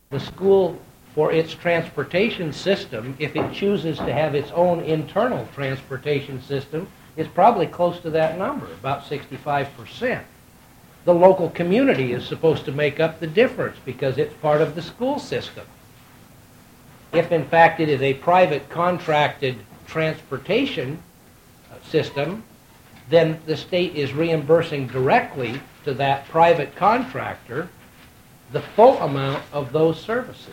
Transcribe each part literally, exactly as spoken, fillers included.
the school, for its transportation system, if it chooses to have its own internal transportation system, is probably close to that number, about sixty-five percent. The local community is supposed to make up the difference because it's part of the school system. If in fact it is a private contracted transportation system, then the state is reimbursing directly to that private contractor the full amount of those services.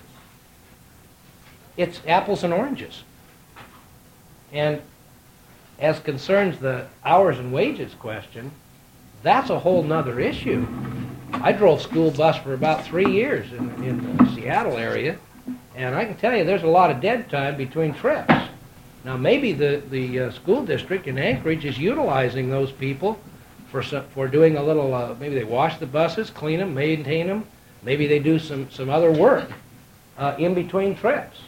It's apples and oranges. And as concerns the hours and wages question, that's a whole nother issue. I drove school bus for about three years in, in the Seattle area, and I can tell you there's a lot of dead time between trips. Now maybe the, the uh, school district in Anchorage is utilizing those people for some, for doing a little, uh, maybe they wash the buses, clean them, maintain them, maybe they do some, some other work uh, in between trips.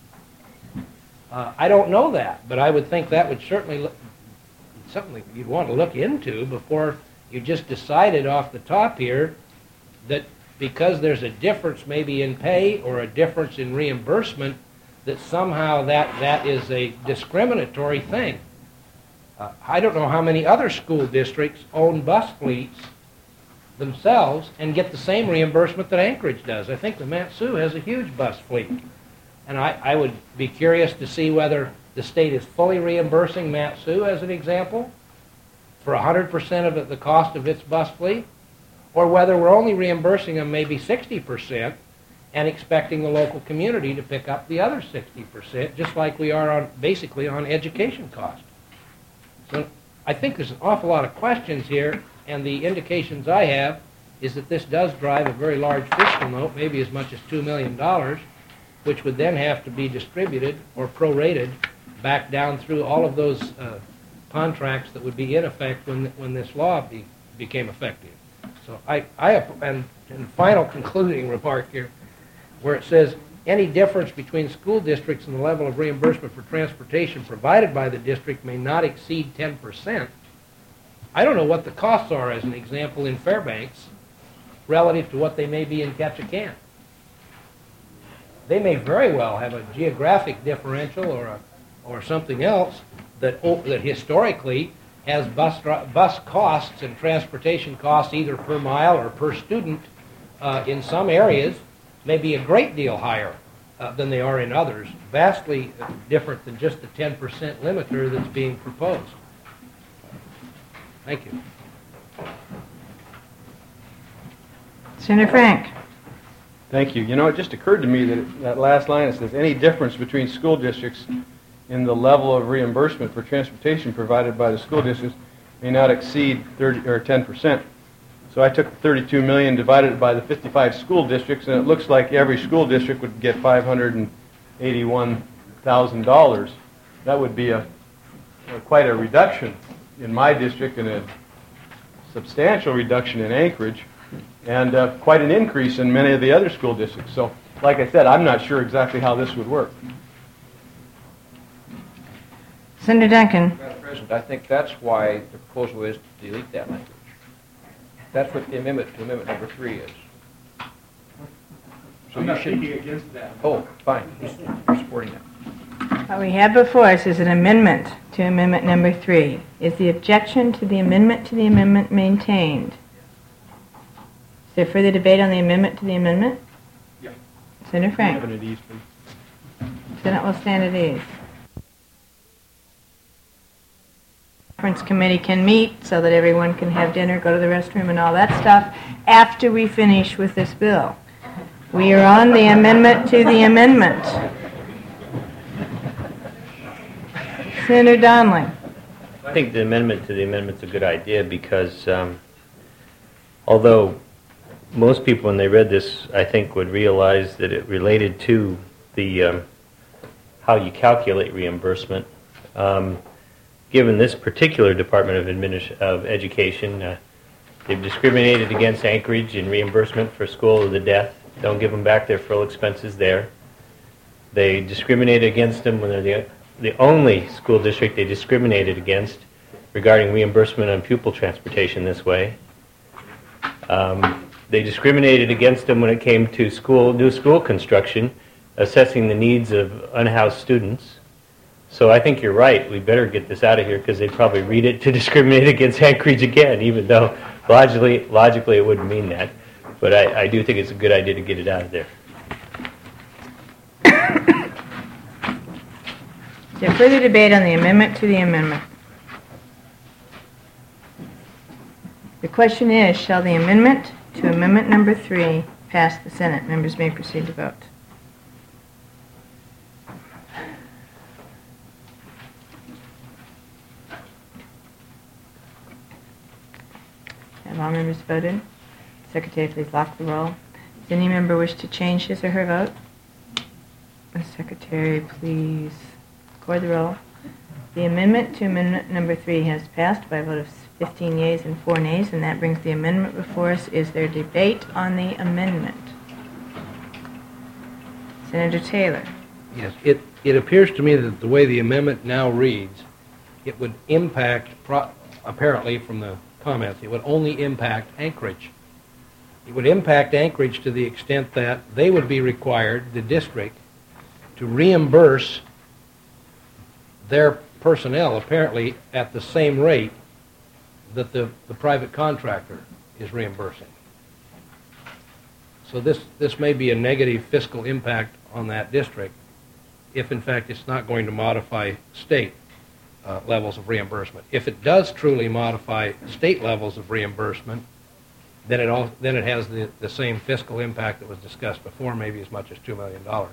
Uh, I don't know that, but I would think that would certainly look, something you'd want to look into before you just decided off the top here that because there's a difference maybe in pay or a difference in reimbursement, that somehow that, that is a discriminatory thing. Uh, I don't know how many other school districts own bus fleets themselves and get the same reimbursement that Anchorage does. I think the Mat-Su has a huge bus fleet. And I, I would be curious to see whether the state is fully reimbursing Mat-Su, as an example, for one hundred percent of the cost of its bus fleet, or whether we're only reimbursing them maybe sixty percent and expecting the local community to pick up the other sixty percent, just like we are on basically on education costs. So I think there's an awful lot of questions here, and the indications I have is that this does drive a very large fiscal note, maybe as much as two million dollars, which would then have to be distributed or prorated back down through all of those uh, contracts that would be in effect when when this law be, became effective. So I, I and, and final concluding remark here, where it says any difference between school districts and the level of reimbursement for transportation provided by the district may not exceed ten percent. I don't know what the costs are, as an example, in Fairbanks relative to what they may be in Ketchikan. They may very well have a geographic differential or a, or something else that that historically has bus bus costs and transportation costs either per mile or per student uh, in some areas may be a great deal higher uh, than they are in others, vastly different than just the ten percent limiter that's being proposed. Thank you. Senator Frank. Thank you. You know, it just occurred to me that that last line, it says, any difference between school districts in the level of reimbursement for transportation provided by the school districts may not exceed thirty or ten percent. So I took thirty-two million dollars, divided it by the fifty-five school districts, and it looks like every school district would get five hundred eighty-one thousand dollars. That would be a, a quite a reduction in my district and a substantial reduction in Anchorage, and uh, quite an increase in many of the other school districts. So, like I said, I'm not sure exactly how this would work. Senator Duncan. Madam President, I think that's why the proposal is to delete that language. That's what the amendment to amendment number three is. So I'm you not should. speaking against that. Oh, fine. You're supporting that. What we have before us is an amendment to amendment number three. Is the objection to the amendment to the amendment maintained? Is there further debate on the amendment to the amendment? Yeah. Senator Frank. Stand at ease, please. Senate will stand at ease. Conference committee can meet so that everyone can have dinner, go to the restroom, and all that stuff after we finish with this bill. We are on the amendment to the amendment. Senator Donnelly. I think the amendment to the amendment is a good idea because um, although most people, when they read this, I think would realize that it related to the um, how you calculate reimbursement. Um, given this particular Department of, Administ- of Education, uh, they've discriminated against Anchorage in reimbursement for school of the deaf. Don't give them back their full expenses there. They discriminate against them when they're the, the only school district they discriminated against regarding reimbursement on pupil transportation this way. Um, they discriminated against them when it came to school, new school construction, assessing the needs of unhoused students. So I think you're right. We better get this out of here because they'd probably read it to discriminate against Anchorage again, even though logically, logically it wouldn't mean that. But I, I do think it's a good idea to get it out of there. Is there further debate on the amendment to the amendment? The question is, shall the amendment to amendment number three pass the Senate? Members may proceed to vote. Have all members voted? Secretary, please lock the roll. Does any member wish to change his or her vote? The Secretary, please record the roll. The amendment to amendment number three has passed by a vote of fifteen yeas and four nays, and that brings the amendment before us. Is there debate on the amendment? Senator Taylor. Yes, it, it appears to me that the way the amendment now reads, it would impact, pro- apparently from the comments, it would only impact Anchorage. It would impact Anchorage to the extent that they would be required, the district, to reimburse their personnel apparently at the same rate that the, the private contractor is reimbursing. So this, this may be a negative fiscal impact on that district if in fact it's not going to modify state uh, levels of reimbursement. If it does truly modify state levels of reimbursement, then it, all, then it has the, the same fiscal impact that was discussed before, maybe as much as two million dollars.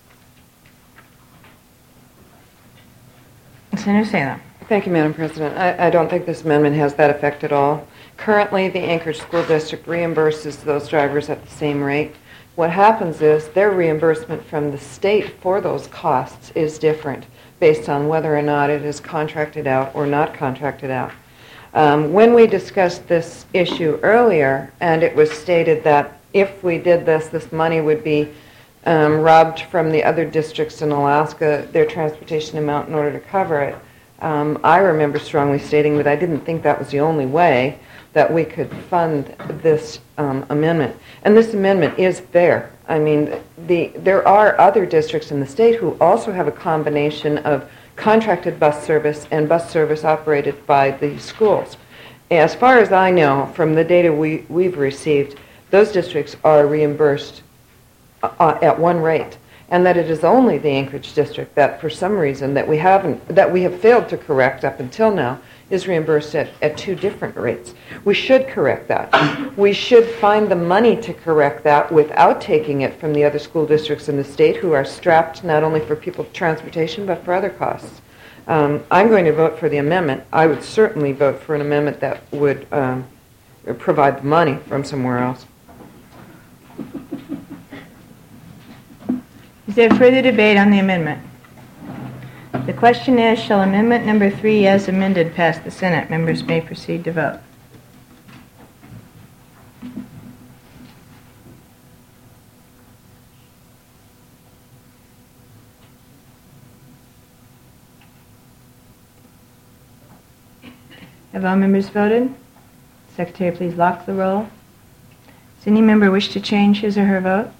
Senator Salem. Thank you, Madam President. I, I don't think this amendment has that effect at all. Currently, the Anchorage School District reimburses those drivers at the same rate. What happens is their reimbursement from the state for those costs is different based on whether or not it is contracted out or not contracted out. Um, when we discussed this issue earlier, and it was stated that if we did this, this money would be um, robbed from the other districts in Alaska, their transportation amount in order to cover it. Um, I remember strongly stating that I didn't think that was the only way that we could fund this um, amendment. And this amendment is fair. I mean, the, there are other districts in the state who also have a combination of contracted bus service and bus service operated by the schools. As far as I know, from the data we, we've received, those districts are reimbursed uh, at one rate, and that it is only the Anchorage district that, for some reason, that we haven't, that we have failed to correct up until now, is reimbursed at, at two different rates. We should correct that. We should find the money to correct that without taking it from the other school districts in the state who are strapped not only for people transportation but for other costs. Um, I'm going to vote for the amendment. I would certainly vote for an amendment that would um, provide the money from somewhere else. Is there further debate on the amendment? The question is, shall amendment number three as amended pass the Senate? Members may proceed to vote. Have all members voted? Secretary, please lock the roll. Does any member wish to change his or her vote?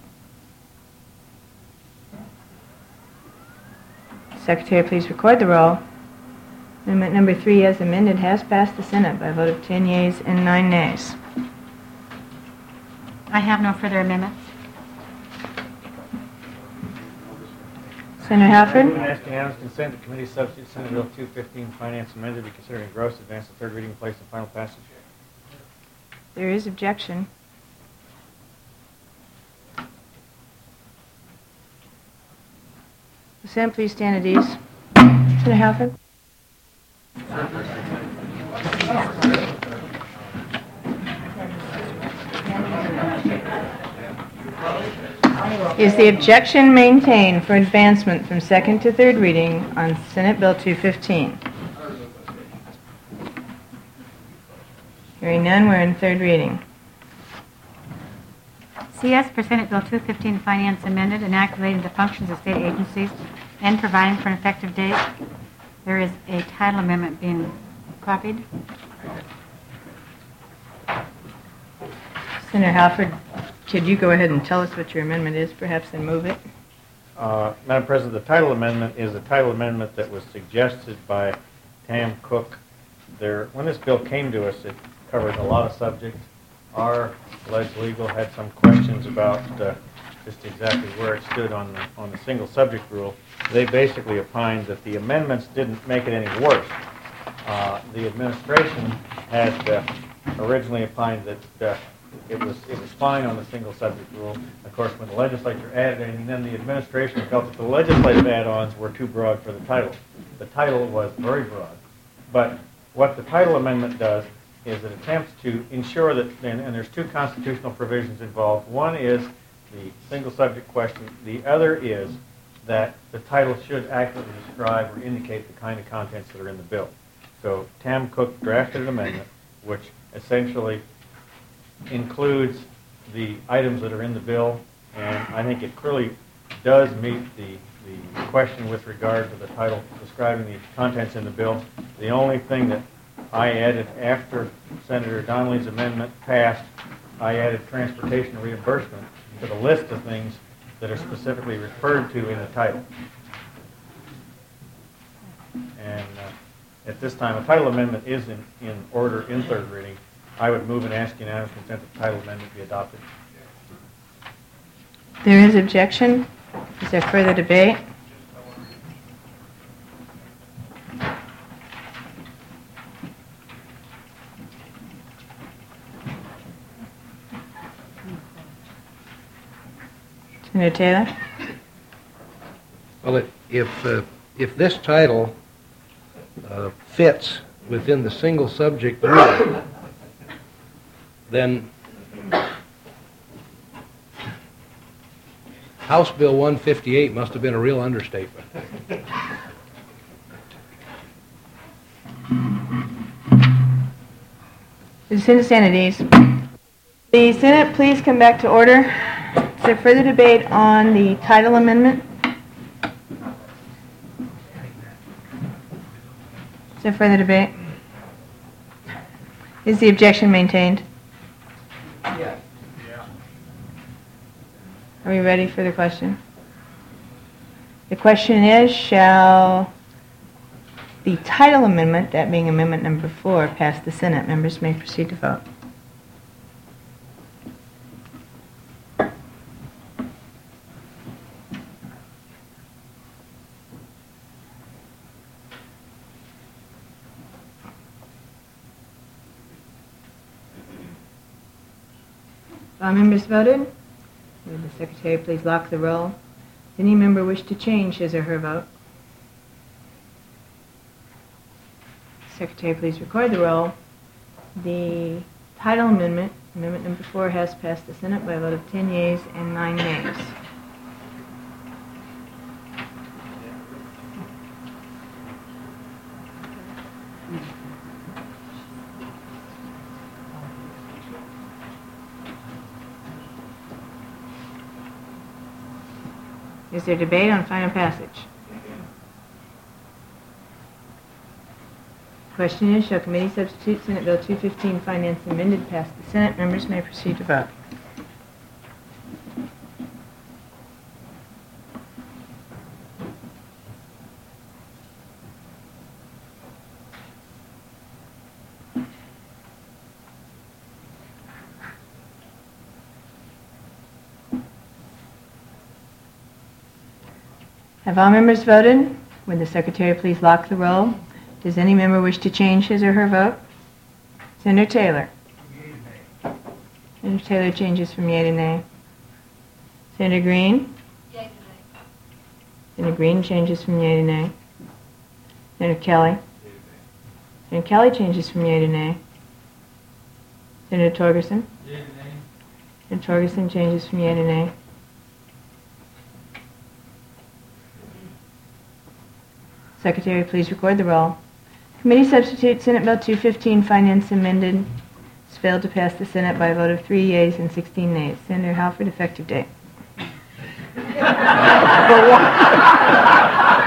Secretary, please record the roll. Amendment number three as amended has passed the Senate by a vote of ten yeas and nine nays. I have no further amendments. Senator Halford? I ask unanimous consent that committee substitute Senate Bill two fifteen Finance Amended be considered engrossed, advance to third reading, place and final passage. There is objection. The Senate, please stand at ease. Senator Halford? Is the objection maintained for advancement from second to third reading on Senate Bill two fifteen? Hearing none, we're in third reading. C S for Senate Bill two fifteen Finance Amended, enacting the functions of state agencies and providing for an effective date. There is a title amendment being copied. Senator Halford, could you go ahead and tell us what your amendment is, perhaps, and move it? Uh, Madam President, the title amendment is a title amendment that was suggested by Tam Cook. There, when this bill came to us, it covered a lot of subjects. Our Ledge Legal had some questions about uh, just exactly where it stood on the, on the single subject rule. They basically opined that the amendments didn't make it any worse. Uh, the administration had uh, originally opined that uh, it was it was fine on the single subject rule. Of course, when the legislature added it, and then the administration felt that the legislative add-ons were too broad for the title. The title was very broad. But what the title amendment does is it attempts to ensure that, and, and there's two constitutional provisions involved. One is the single subject question. The other is that the title should accurately describe or indicate the kind of contents that are in the bill. So Tam Cook drafted an amendment which essentially includes the items that are in the bill, and I think it clearly does meet the, the question with regard to the title describing the contents in the bill. The only thing that I added after Senator Donnelly's amendment passed, I added transportation reimbursement to the list of things that are specifically referred to in the title. And uh, at this time, a title amendment is in, in order in third reading. I would move and ask unanimous consent that the title amendment be adopted. There is objection. Is there further debate? Senator Taylor? Well, it, if, uh, if this title uh, fits within the single subject rule, then House Bill one fifty-eight must have been a real understatement. The Senate stand at ease. The Senate, please come back to order. Is there further debate on the title amendment? Is there further debate? Is the objection maintained? Yes. Are we ready for the question? The question is, shall the title amendment, that being amendment number four, pass the Senate? Members may proceed to vote. All members voted? Would the Secretary please lock the roll? Does any member wish to change his or her vote? Secretary, please record the roll. The title amendment, amendment number four, has passed the Senate by a vote of ten yeas and nine nays. Is there debate on final passage? Question is, shall committee substitute Senate Bill two fifteen Finance amended pass the Senate? Members may proceed to vote. Have all members voted? Would the Secretary please lock the roll? Does any member wish to change his or her vote? Senator Taylor. Senator Taylor changes from yea to nay. Senator Green. Yea to nay. Senator Green changes from yea to nay. Senator Kelly. Senator Kelly changes from yea to nay. Senator Torgerson. Yea to nay. Senator Torgerson changes from yea to nay. Secretary, please record the roll. Committee substitute Senate Bill two fifteen Finance amended has failed to pass the Senate by a vote of three yeas and sixteen nays. Senator Halford, effective date.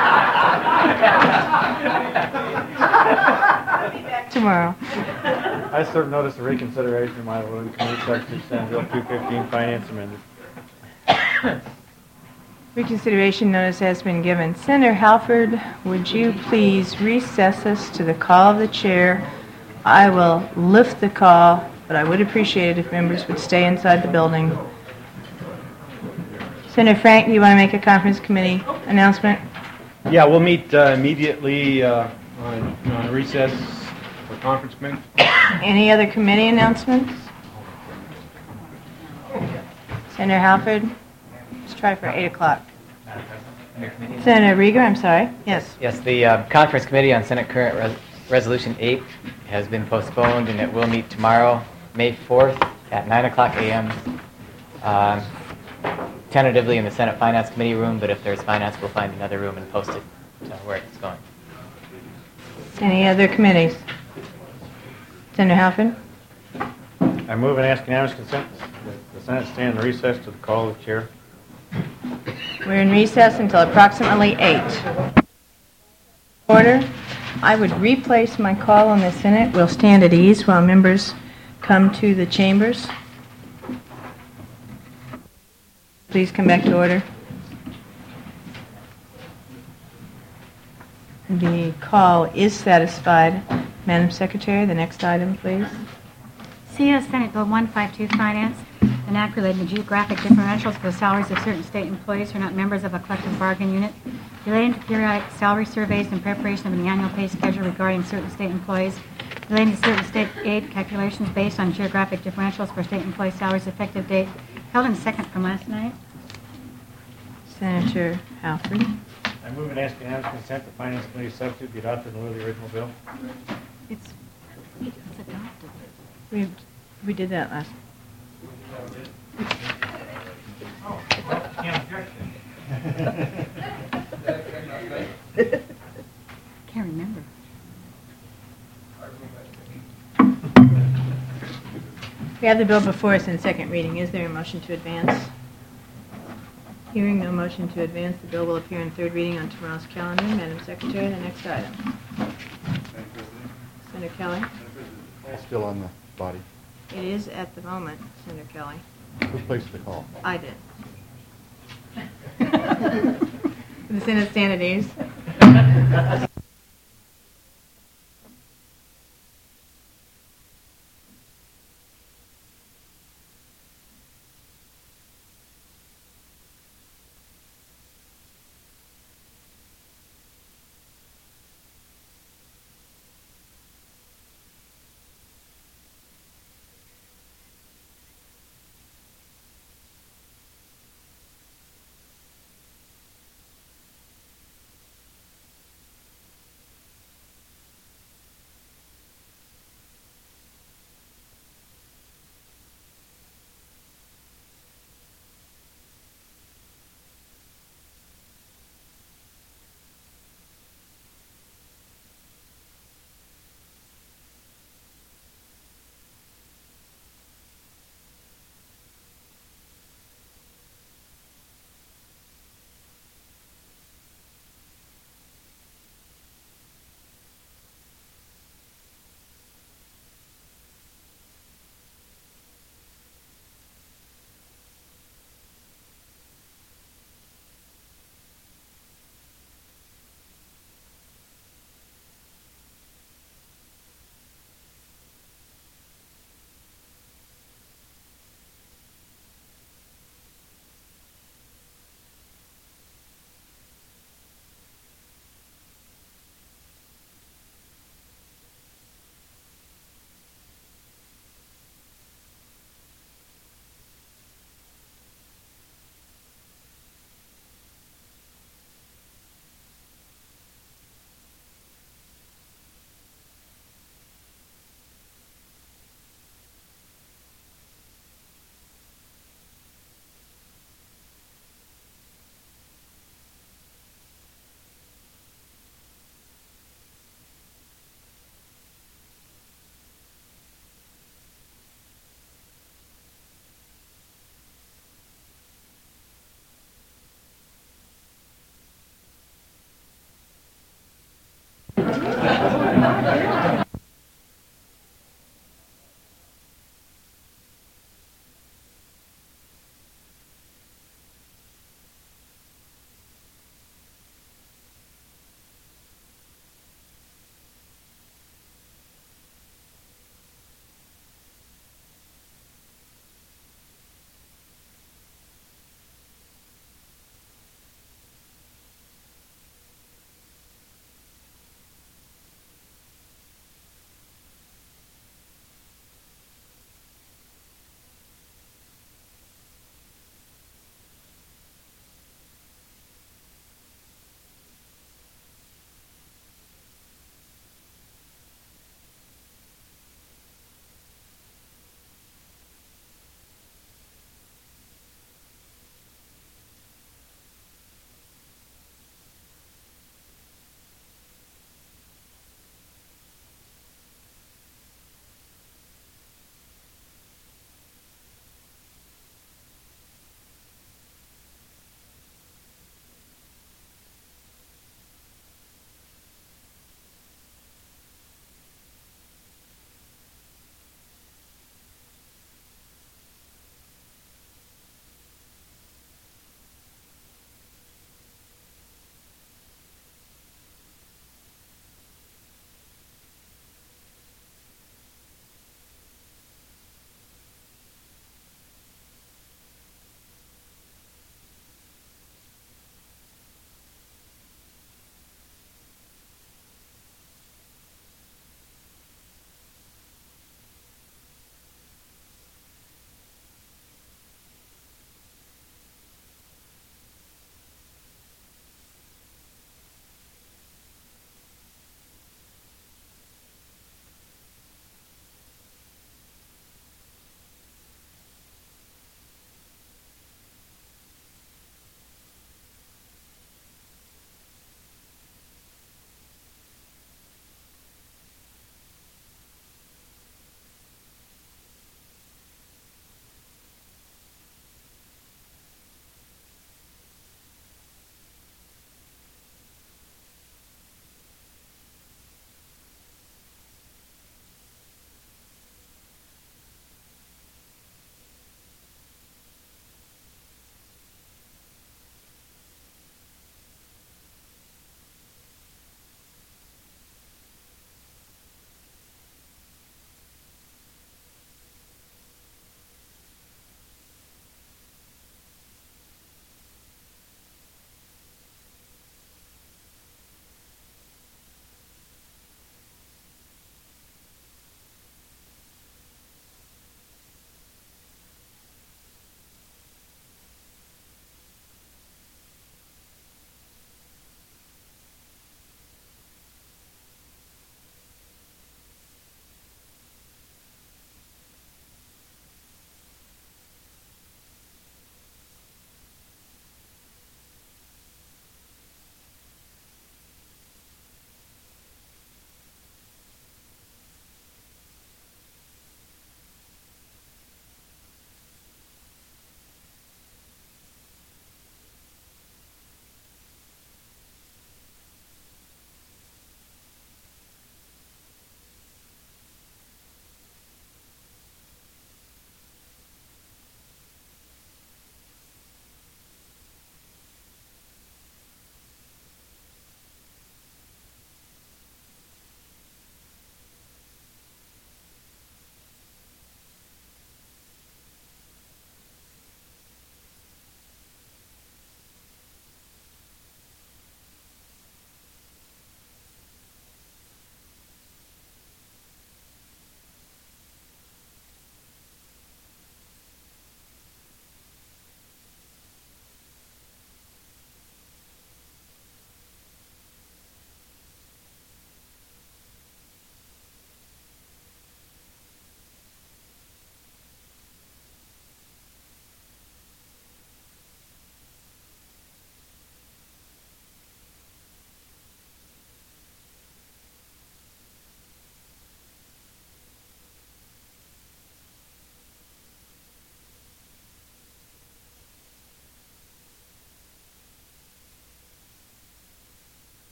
Tomorrow. I serve notice of reconsideration of my voting committee subject to Senate Bill two fifteen, finance amended. Reconsideration notice has been given. Senator Halford, would you please recess us to the call of the chair? I will lift the call, but I would appreciate it if members would stay inside the building. Senator Frank, do you want to make a conference committee announcement? Yeah, we'll meet uh, immediately uh, on, on recess for conference committee. Any other committee announcements? Senator Halford? Let's try for eight o'clock. Senator Rieger, I'm sorry. Yes. Yes, the uh, Conference Committee on Senate Current Res Resolution eight has been postponed, and it will meet tomorrow, May fourth, at nine o'clock a m Um, tentatively in the Senate Finance Committee room, but if there's finance, we'll find another room and post it to where it's going. Any other committees? Senator Halford? I move and ask unanimous consent that the Senate stand in recess to the call of the chair. We're in recess until approximately eight. Order. I would replace my call on the Senate. We'll stand at ease while members come to the chambers. Please come back to order. The call is satisfied. Madam Secretary, the next item, please. C U S Senate Bill one fifty-two, Finance, enact relating to geographic differentials for the salaries of certain state employees who are not members of a collective bargaining unit, relating to periodic salary surveys and preparation of an annual pay schedule regarding certain state employees, relating to certain state aid calculations based on geographic differentials for state employee salaries effective date, held in second from last night. Senator Halford. I move and ask unanimous consent that Finance Committee substitute be adopted in lieu of the original bill. It's, it's adopted. We, we did that last. Can't remember. We have the bill before us in second reading. Is there a motion to advance? Hearing no motion to advance, the bill will appear in third reading on tomorrow's calendar. Madam Secretary, the next item. Senator Kelly. Still on the body. It is at the moment, Senator Kelly. Who placed the call? I did. The Senate stand at ease.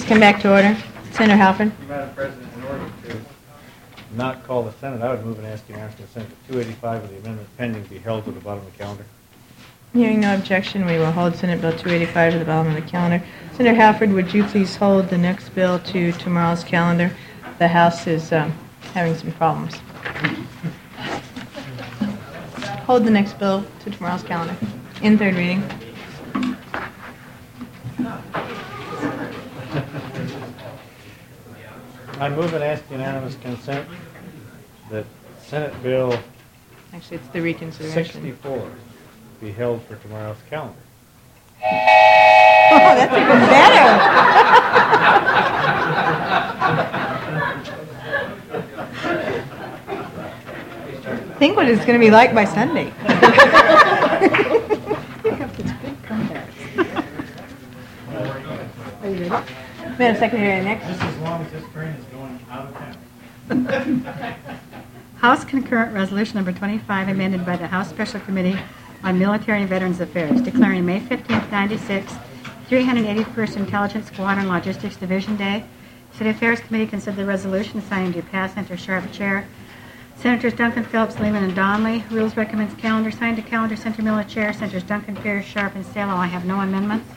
come back to order. Senator Halpern. Madam President, in order to not call the Senate, I would move and ask unanimous consent that two eighty-five of the amendment pending be held to the bottom of the calendar. Hearing no objection, we will hold Senate Bill two eighty-five to the bottom of the calendar. Senator Halford, would you please hold the next bill to tomorrow's calendar? The House is um, having some problems. Hold the next bill to tomorrow's calendar. In third reading. I move and ask unanimous consent that Senate Bill Actually, it's the reconsideration. sixty-four be held for tomorrow's calendar. Oh, that's even better. Think what it's going to be like by Sunday. Are you ready? Madam Secretary, next. Just as long as this train is going out of town. House Concurrent Resolution Number twenty-five, amended by the House Special Committee on Military and Veterans Affairs, declaring May fifteenth, ninety-six, three hundred eighty-first Intelligence Squadron Logistics Division Day. City Affairs Committee considered the resolution, signing to pass, Senator Sharp, Chair. Senators Duncan, Phillips, Lehman, and Donnelly. Rules recommends calendar, signed to calendar, Senator Miller, Chair. Senators Duncan, Pierce, Sharp, and Stalo. I have no amendments.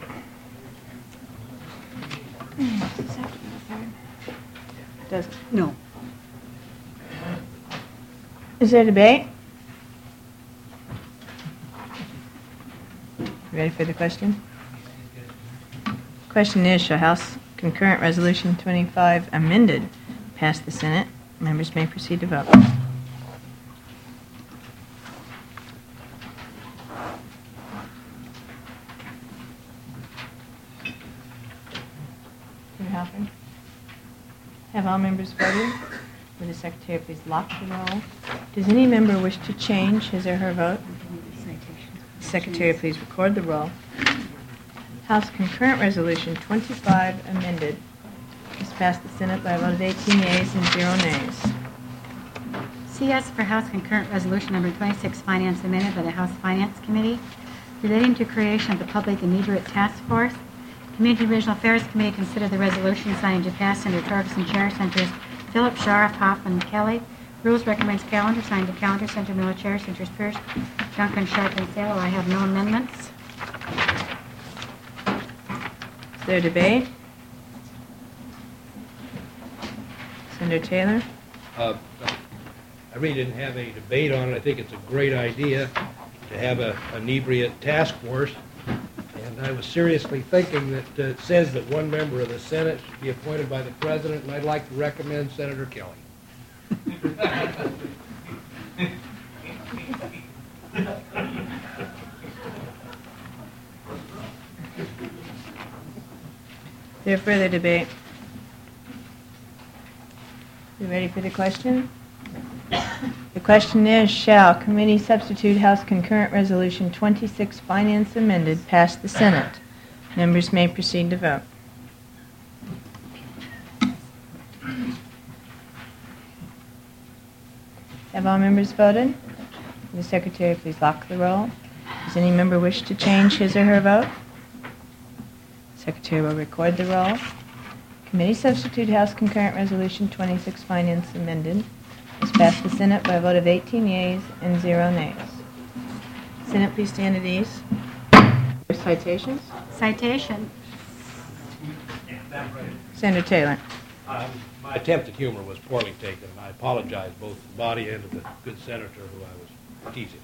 Does it? No. Is there debate? Ready for the question? Question is, shall House Concurrent Resolution twenty-five amended pass the Senate? Members may proceed to vote. Senator Halpern? Have all members voted? Would the Secretary please lock the roll? Does any member wish to change his or her vote? Secretary, please record the roll. House Concurrent Resolution twenty-five amended is passed the Senate by a vote of eighteen yeas and zero nays. C S for House Concurrent Resolution Number twenty-six, Finance, amended by the House Finance Committee, relating to creation of the Public Inebriate Task Force. Community and Regional Affairs Committee considered the resolution, signing to pass, Senator Torgerson, Chair. Senators Phillips, Sharp, Hoffman, Kelly. Rules recommends calendar, signed to calendar, Senator Miller, Chair. Senators Pierce, Duncan, Sharp, and Salo. I have no amendments. Is there debate? Senator Taylor? Uh, I really didn't have any debate on it. I think it's a great idea to have a inebriate task force. And I was seriously thinking that uh, it says that one member of the Senate should be appointed by the President, and I'd like to recommend Senator Kelly. Is there further debate? You ready for the question? The question is, shall committee substitute House Concurrent Resolution twenty-six, Finance amended, pass the Senate? Members may proceed to vote. Have all members voted? Will the Secretary please lock the roll? Does any member wish to change his or her vote? Secretary will record the roll. Committee substitute House Concurrent Resolution twenty-six, Finance amended, is passed the Senate by a vote of eighteen yeas and zero nays. Senate, please stand at ease. Citations? Citation. Senator Taylor. Um, my attempt at humor was poorly taken. I apologize both to the body and to the good senator who I was teasing.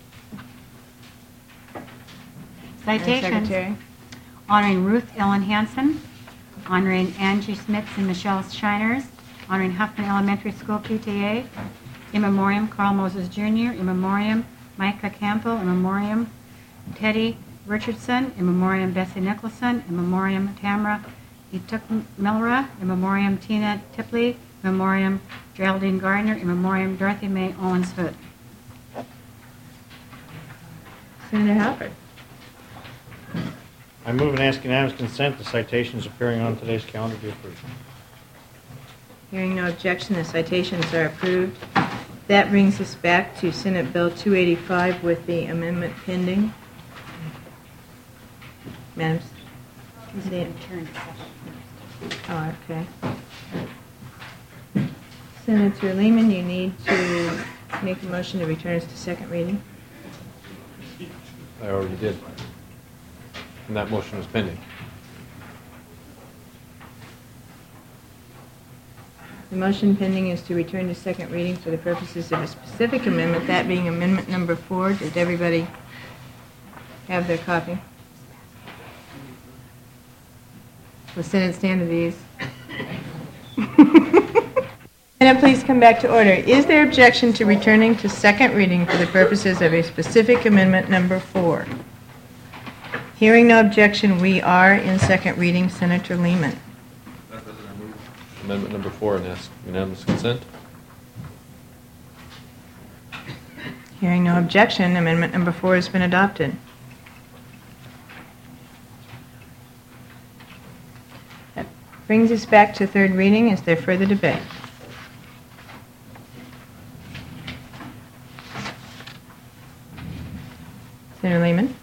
Citations. Secretary. Honoring Ruth Ellen Hansen, honoring Angie Smits and Michelle Shiners, honoring Huffman Elementary School P T A, in memoriam Carl Moses Junior, in memoriam Micah Campbell, in memoriam Teddy Richardson, in memoriam Bessie Nicholson, in memoriam Tamara Itukmilra, in memoriam Tina Tipley, in memoriam Geraldine Gardner, in memoriam Dorothy Mae Owens Hood. Senator Halpern. I move and ask unanimous consent the citations appearing on today's calendar be approved. Hearing no objection, the citations are approved. That brings us back to Senate Bill two eighty-five with the amendment pending. Madam, Oh, okay. Senator Lehman, you need to make a motion to return us to second reading. I already did. And that motion is pending. The motion pending is to return to second reading for the purposes of a specific amendment, that being amendment number four. Did everybody have their copy? Will Senate stand at ease? Senate, please come back to order. Is there objection to returning to second reading for the purposes of a specific amendment number four? Hearing no objection, we are in second reading. Senator Lehman. Madam President, I move amendment number four and ask unanimous consent. Hearing no objection, amendment number four has been adopted. That brings us back to third reading. Is there further debate? Senator Lehman.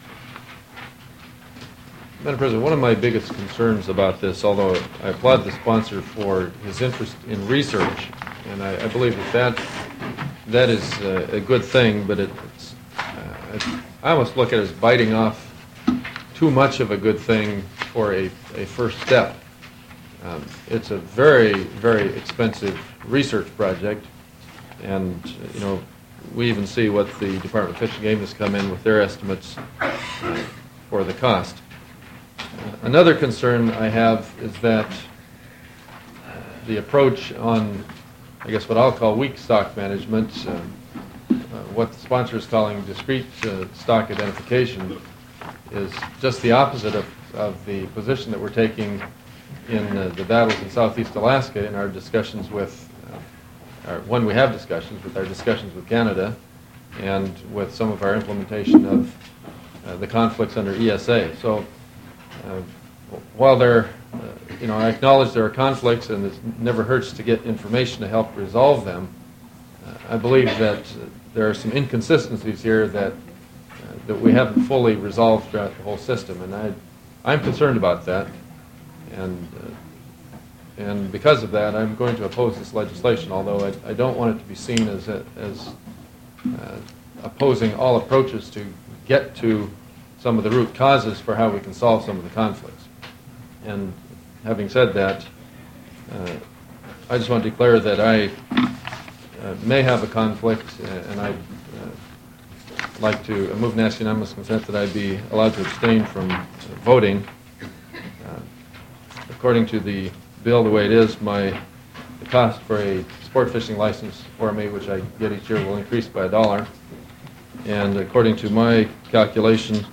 Madam President, one of my biggest concerns about this, although I applaud the sponsor for his interest in research, and I, I believe that that, that is uh, a good thing, but it, it's, uh, I almost look at it as biting off too much of a good thing for a, a first step. Um, it's a very, very expensive research project, and, you know, we even see what the Department of Fish and Game has come in with their estimates uh, for the cost. Another concern I have is that the approach on, I guess what I'll call weak stock management, uh, uh, what the sponsor is calling discrete uh, stock identification, is just the opposite of, of the position that we're taking in uh, the battles in Southeast Alaska in our discussions with, uh, our, one, we have discussions with our discussions with Canada and with some of our implementation of uh, the conflicts under E S A. So. Uh, while there, uh, you know, I acknowledge there are conflicts and it never hurts to get information to help resolve them, uh, I believe that uh, there are some inconsistencies here that uh, that we haven't fully resolved throughout the whole system, and I, I'm concerned about that, and uh, and because of that, I'm going to oppose this legislation, although I, I don't want it to be seen as a, as uh, opposing all approaches to get to some of the root causes for how we can solve some of the conflicts. And having said that, uh, I just want to declare that I uh, may have a conflict, uh, and I'd uh, like to move and ask unanimous consent that I be allowed to abstain from uh, voting. Uh, according to the bill, the way it is, my the cost for a sport fishing license for me, which I get each year, will increase by a dollar. And according to my calculation,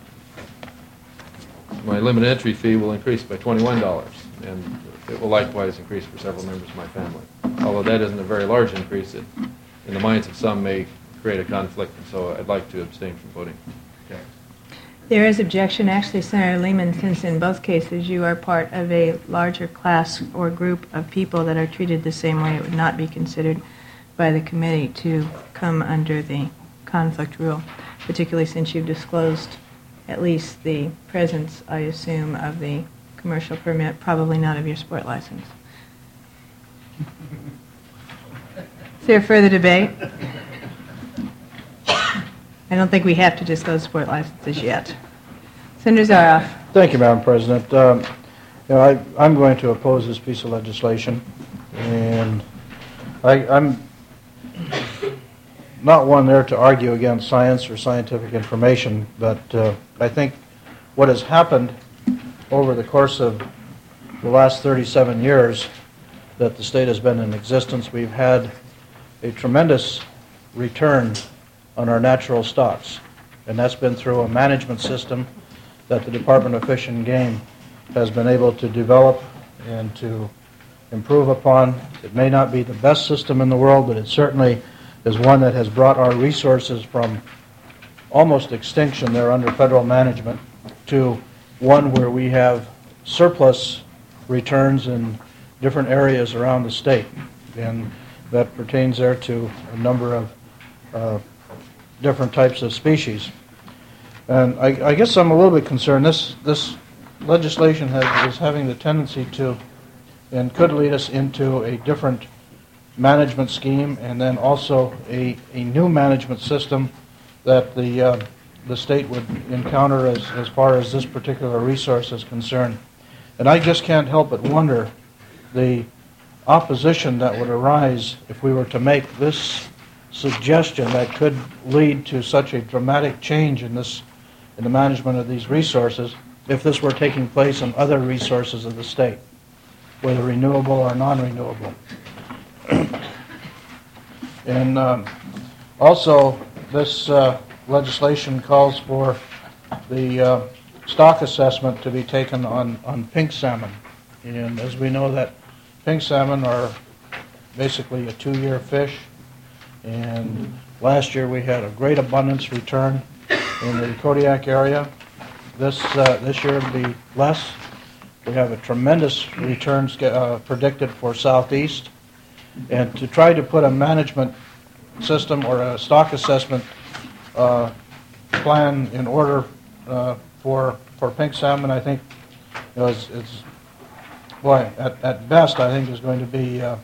my limited entry fee will increase by twenty-one dollars, and it will likewise increase for several members of my family. Although that isn't a very large increase, it, in the minds of some, may create a conflict, and so I'd like to abstain from voting. Okay. There is objection. Actually, Senator Lehman, since in both cases you are part of a larger class or group of people that are treated the same way, it would not be considered by the committee to come under the conflict rule, particularly since you've disclosed at least the presence, I assume, of the commercial permit, probably not of your sport license. Is there further debate? I don't think we have to disclose sport licenses yet. Senator Zaroff. Thank you, Madam President. Um, you know, I, I'm going to oppose this piece of legislation, and I, I'm not one there to argue against science or scientific information, but uh, I think what has happened over the course of the last thirty-seven years that the state has been in existence, we've had a tremendous return on our natural stocks, and that's been through a management system that the Department of Fish and Game has been able to develop and to improve upon. It may not be the best system in the world, but it certainly is one that has brought our resources from almost extinction there under federal management to one where we have surplus returns in different areas around the state. And that pertains there to a number of uh, different types of species. And I, I guess I'm a little bit concerned. This, this legislation has, is having the tendency to and could lead us into a different management scheme, and then also a, a new management system that the, uh, the state would encounter as, as far as this particular resource is concerned. And I just can't help but wonder the opposition that would arise if we were to make this suggestion that could lead to such a dramatic change in this, in the management of these resources, if this were taking place in other resources of the state, whether renewable or non-renewable. And um, also, this uh, legislation calls for the uh, stock assessment to be taken on, on pink salmon. And as we know, that pink salmon are basically a two-year fish. And last year we had a great abundance return in the Kodiak area. This, uh, this year it'll be less. We have a tremendous return uh, predicted for Southeast. And to try to put a management system or a stock assessment uh, plan in order uh, for for pink salmon, I think, you know, it's, it's boy, at, at best, I think is going to be uh,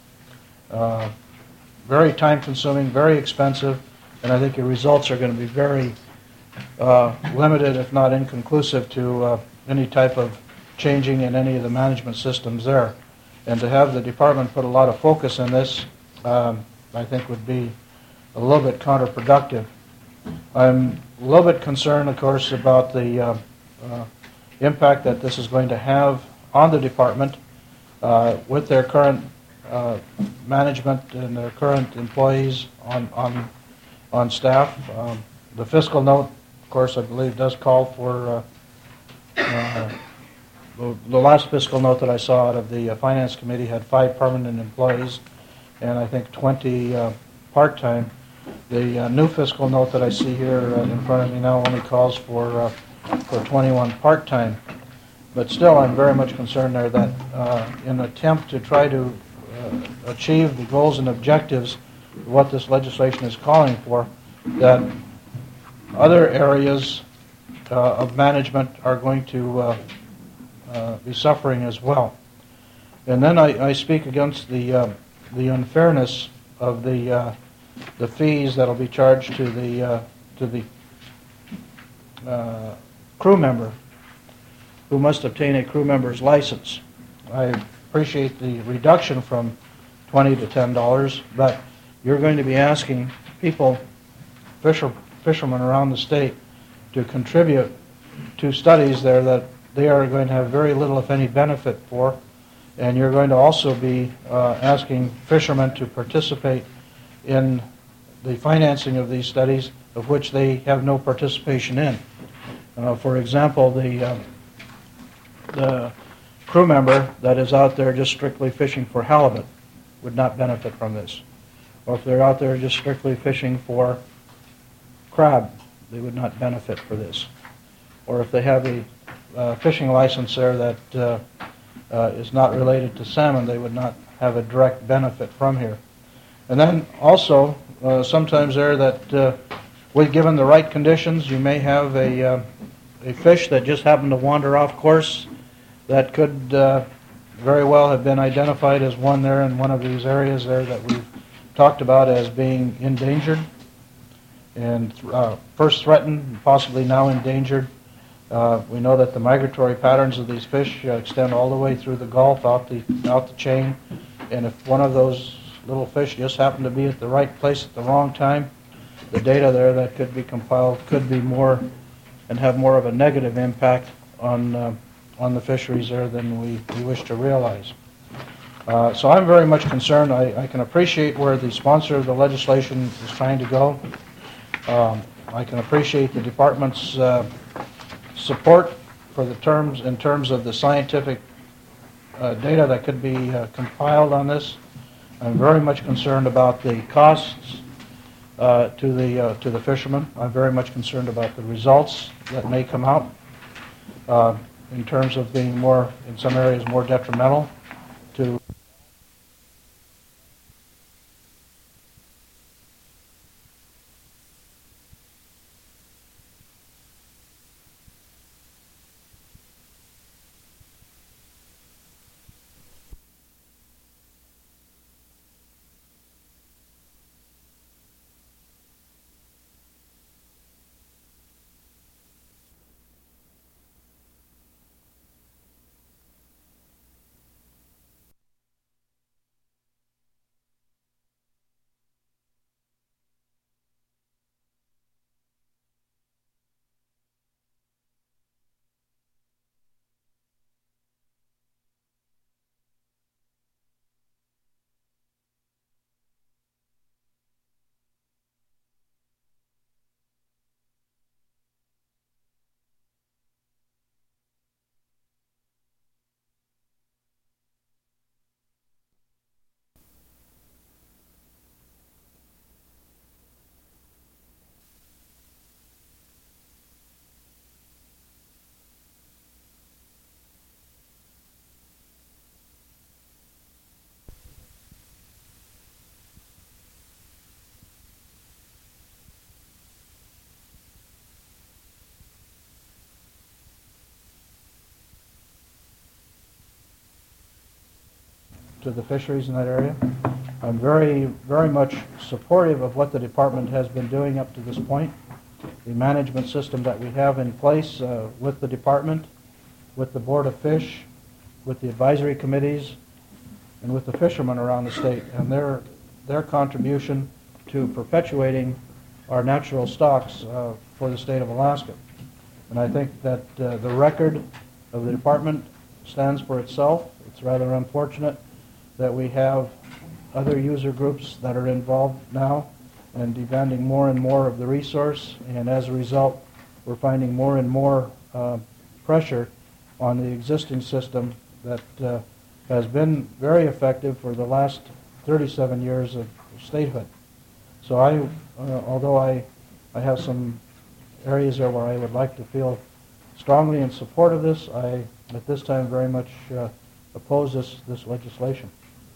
uh, very time-consuming, very expensive, and I think the results are going to be very uh, limited, if not inconclusive, to uh, any type of changing in any of the management systems there. And to have the department put a lot of focus on this, um, I think would be a little bit counterproductive. I'm a little bit concerned, of course, about the uh, uh, impact that this is going to have on the department uh, with their current uh, management and their current employees on on on staff. Um, the fiscal note, of course, I believe does call for uh, uh, the, the last fiscal note that I saw out of the uh, Finance Committee had five permanent employees and I think twenty uh, part-time. The uh, new fiscal note that I see here uh, in front of me now only calls for uh, for twenty-one part-time. But still, I'm very much concerned there that uh, in an attempt to try to uh, achieve the goals and objectives of what this legislation is calling for, that other areas uh, of management are going to uh, uh, be suffering as well. And then I, I speak against the uh, the unfairness of the uh, the fees that will be charged to the uh, to the uh, crew member who must obtain a crew member's license. I appreciate the reduction from twenty to ten dollars, but you're going to be asking people, fisher, fishermen around the state, to contribute to studies there that they are going to have very little, if any, benefit for, and you're going to also be uh, asking fishermen to participate in the financing of these studies, of which they have no participation in. Uh, for example, the uh, the crew member that is out there just strictly fishing for halibut would not benefit from this. Or if they're out there just strictly fishing for crab, they would not benefit for this. Or if they have a uh, fishing license there that uh, uh, is not related to salmon, they would not have a direct benefit from here. And then also, uh, sometimes there that uh, with given the right conditions, you may have a, uh, a fish that just happened to wander off course that could uh, very well have been identified as one there in one of these areas there that we've talked about as being endangered, and uh, first threatened, possibly now endangered. Uh, we know that the migratory patterns of these fish uh, extend all the way through the Gulf, out the, out the chain, and if one of those little fish just happened to be at the right place at the wrong time, the data there that could be compiled could be more and have more of a negative impact on uh, on the fisheries there than we, we wish to realize. Uh, so I'm very much concerned. I, I can appreciate where the sponsor of the legislation is trying to go. Um, I can appreciate the department's uh, support for the terms in terms of the scientific uh, data that could be uh, compiled on this. I'm very much concerned about the costs uh, to the uh, to the fishermen. I'm very much concerned about the results that may come out uh, in terms of being more, in some areas, more detrimental to of the fisheries in that area. I'm very, very much supportive of what the department has been doing up to this point. The management system that we have in place uh, with the department, with the Board of Fish, with the advisory committees, and with the fishermen around the state, and their, their contribution to perpetuating our natural stocks uh, for the state of Alaska. And I think that uh, the record of the department stands for itself. It's rather unfortunate that we have other user groups that are involved now and demanding more and more of the resource, and as a result, we're finding more and more uh, pressure on the existing system that uh, has been very effective for the last thirty-seven years of statehood. So I, uh, although I, I have some areas there where I would like to feel strongly in support of this, I, at this time, very much uh, oppose this, this legislation.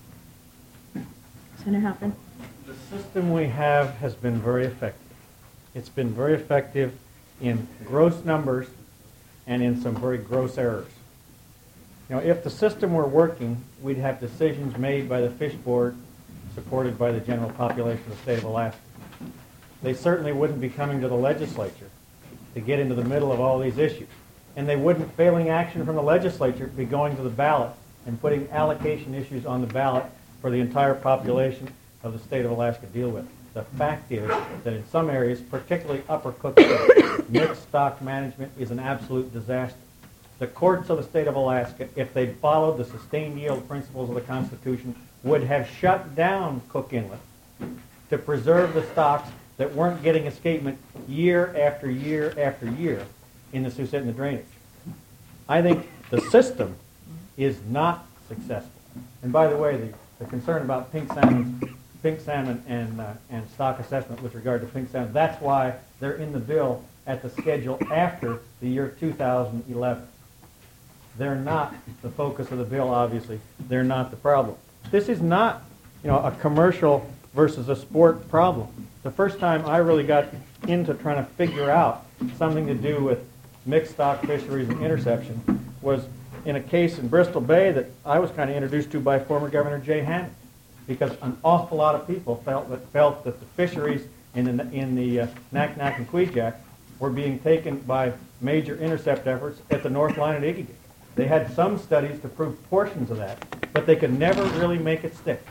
Senator Halpern. The system we have has been very effective. It's been very effective in gross numbers and in some very gross errors. You know, if the system were working, we'd have decisions made by the Fish Board supported by the general population of the state of Alaska. They certainly wouldn't be coming to the legislature to get into the middle of all these issues. And they wouldn't, failing action from the legislature, be going to the ballot and putting allocation issues on the ballot for the entire population of the state of Alaska to deal with. The fact is that in some areas, particularly Upper Cook State, mixed stock management is an absolute disaster. The courts of the state of Alaska, if they followed the sustained yield principles of the Constitution, would have shut down Cook Inlet to preserve the stocks that weren't getting escapement year after year after year in the Susitna drainage. I think the system is not successful. And by the way, the, the concern about pink salmon, pink salmon and, uh, and stock assessment with regard to pink salmon, that's why they're in the bill at the schedule after the year two thousand eleven. They're not the focus of the bill, obviously. They're not the problem. This is not, you know, a commercial versus a sport problem. The first time I really got into trying to figure out something to do with mixed stock fisheries and interception was in a case in Bristol Bay that I was kind of introduced to by former Governor Jay Hammond, because an awful lot of people felt that felt that the fisheries in the in the uh, Naknek and Kvichak were being taken by major intercept efforts at the North Line at Igigik. They had some studies to prove portions of that, but they could never really make it stick.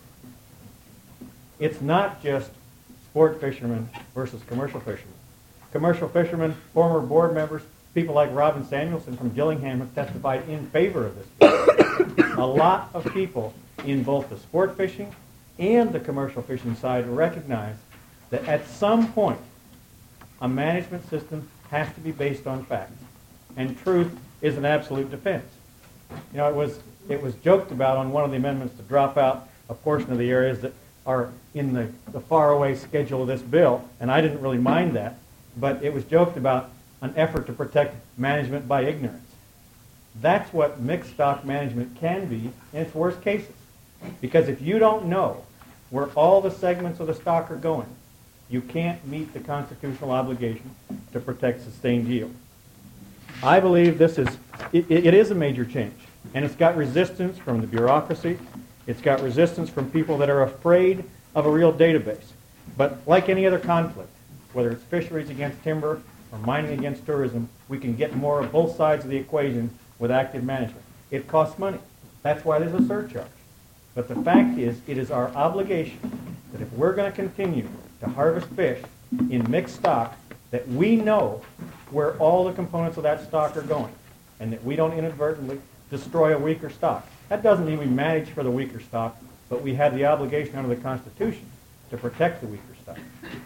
It's not just sport fishermen versus commercial fishermen. Commercial fishermen, former board members, people like Robin Samuelson from Gillingham have testified in favor of this. A lot of people in both the sport fishing and the commercial fishing side recognize that at some point a management system has to be based on facts, and truth is an absolute defense. You know, it was it was joked about on one of the amendments to drop out a portion of the areas that are in the, the faraway schedule of this bill, and I didn't really mind that, but it was joked about an effort to protect management by ignorance. That's what mixed stock management can be in its worst cases. Because if you don't know where all the segments of the stock are going, you can't meet the constitutional obligation to protect sustained yield. I believe this is, it, it is a major change, and it's got resistance from the bureaucracy. It's got resistance from people that are afraid of a real database. But like any other conflict, whether it's fisheries against timber or mining against tourism, we can get more of both sides of the equation with active management. It costs money. That's why there's a surcharge. But the fact is, it is our obligation that if we're going to continue to harvest fish in mixed stock, that we know where all the components of that stock are going, and that we don't inadvertently destroy a weaker stock. That doesn't mean we manage for the weaker stock, but we have the obligation under the Constitution to protect the weaker stock.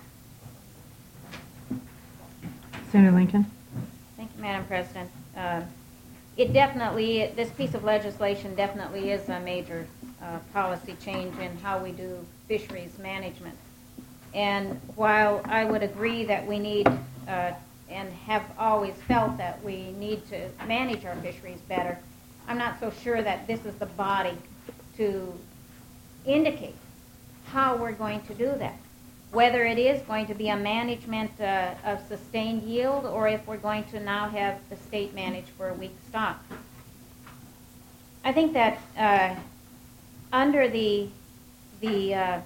Senator Lincoln. Thank you, Madam President. Uh, it definitely, this piece of legislation definitely is a major uh, policy change in how we do fisheries management. And while I would agree that we need uh, and have always felt that we need to manage our fisheries better, I'm not so sure that this is the body to indicate how we're going to do that. Whether it is going to be a management uh, of sustained yield, or if we're going to now have the state manage for a weak stock. I think that uh, under the, the uh,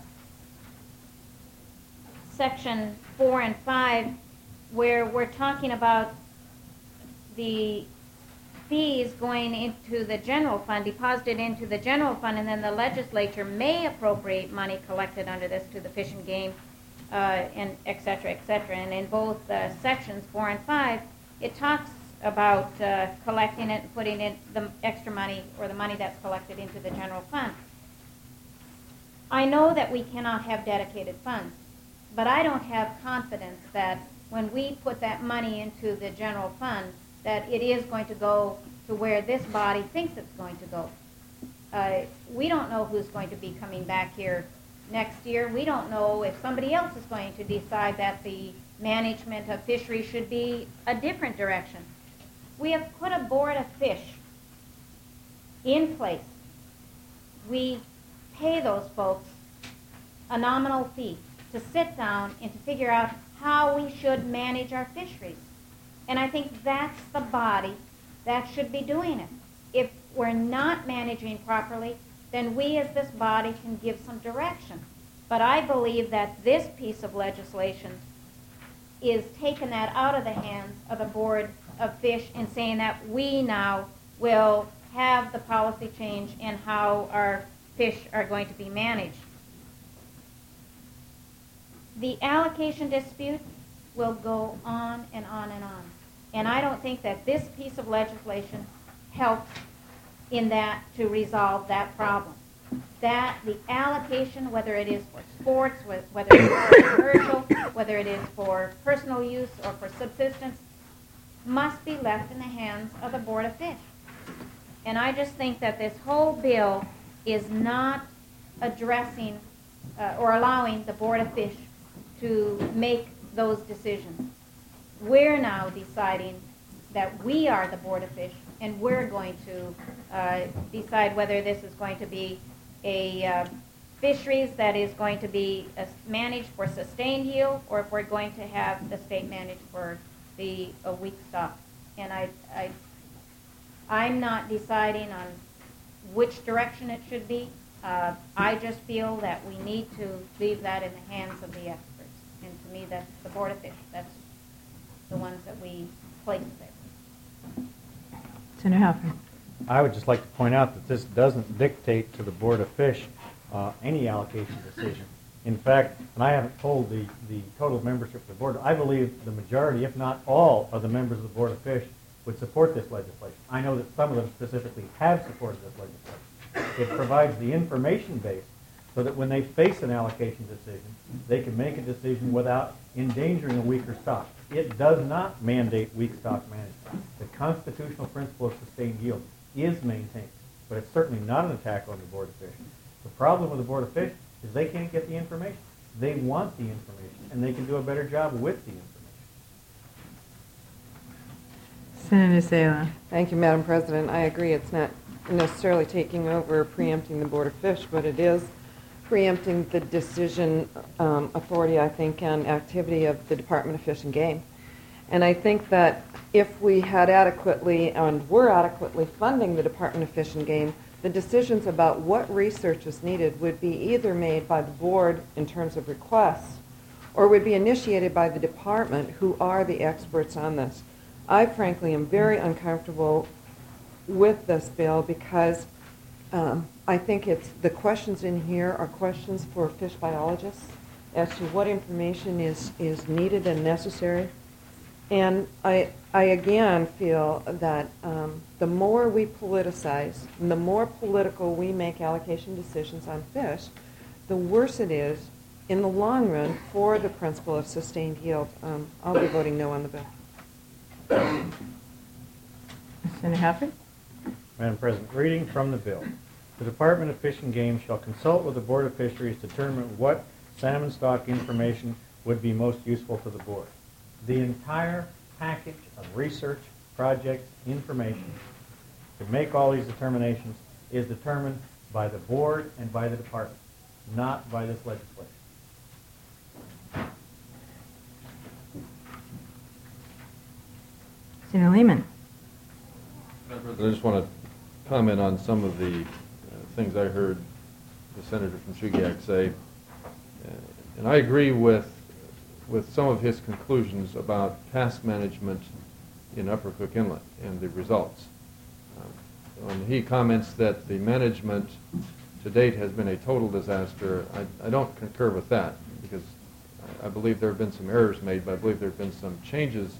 section four and five, where we're talking about the fees going into the general fund, deposited into the general fund, and then the legislature may appropriate money collected under this to the Fish and Game, uh, and et cetera, et cetera. And in both uh, sections four and five, it talks about uh, collecting it and putting in the extra money or the money that's collected into the general fund. I know that we cannot have dedicated funds, but I don't have confidence that when we put that money into the general fund, that it is going to go to where this body thinks it's going to go. Uh, we don't know who's going to be coming back here next year. We don't know if somebody else is going to decide that the management of fisheries should be a different direction. We have put a board of fish in place. We pay those folks a nominal fee to sit down and to figure out how we should manage our fisheries. And I think that's the body that should be doing it. If we're not managing properly, then we as this body can give some direction. But I believe that this piece of legislation is taking that out of the hands of the Board of Fish and saying that we now will have the policy change in how our fish are going to be managed. The allocation dispute will go on and on and on. And I don't think that this piece of legislation helps in that to resolve that problem. That the allocation, whether it is for sports, whether it is for commercial, whether it is for personal use or for subsistence, must be left in the hands of the Board of Fish. And I just think that this whole bill is not addressing uh, or allowing the Board of Fish to make those decisions. We're now deciding that we are the Board of Fish, and we're going to uh, decide whether this is going to be a uh, fisheries that is going to be uh, managed for sustained yield, or if we're going to have the state managed for the uh, weak stock. And I, I, I'm not deciding on which direction it should be. Uh, I just feel that we need to leave that in the hands of the experts. And to me, that's the Board of Fish. That's the ones that we place there. Senator Halpern. I would just like to point out that this doesn't dictate to the Board of Fish uh, any allocation decision. In fact, and I haven't told the, the total membership of the board, I believe the majority, if not all, of the members of the Board of Fish would support this legislation. I know that some of them specifically have supported this legislation. It provides the information base so that when they face an allocation decision, they can make a decision without endangering a weaker stock. It does not mandate weak stock management. The constitutional principle of sustained yield is maintained, but it's certainly not an attack on the Board of Fish. The problem with the Board of Fish is they can't get the information. They want the information, and they can do a better job with the information. Senator Sala. Thank you, Madam President. I agree. It's not necessarily taking over or preempting the Board of Fish, but it is preempting the decision um, authority, I think, and activity of the Department of Fish and Game. And I think that if we had adequately and were adequately funding the Department of Fish and Game, the decisions about what research is needed would be either made by the board in terms of requests or would be initiated by the department, who are the experts on this. I frankly am very uncomfortable with this bill because um, I think it's the questions in here are questions for fish biologists as to what information is, is needed and necessary. And I, I again feel that um, the more we politicize and the more political we make allocation decisions on fish, the worse it is in the long run for the principle of sustained yield. Um, I'll be voting no on the bill. Senator Halpern. Madam President, reading from the bill. The Department of Fish and Game shall consult with the Board of Fisheries to determine what salmon stock information would be most useful to the board. The entire package of research, projects, information to make all these determinations is determined by the board and by the department, not by this legislation. Senator Lehman. I just want to comment on some of the uh, things I heard the senator from Shugiak say, uh, and I agree with with some of his conclusions about past management in Upper Cook Inlet and the results. Uh, when he comments that the management to date has been a total disaster, I, I don't concur with that, because I believe there have been some errors made, but I believe there have been some changes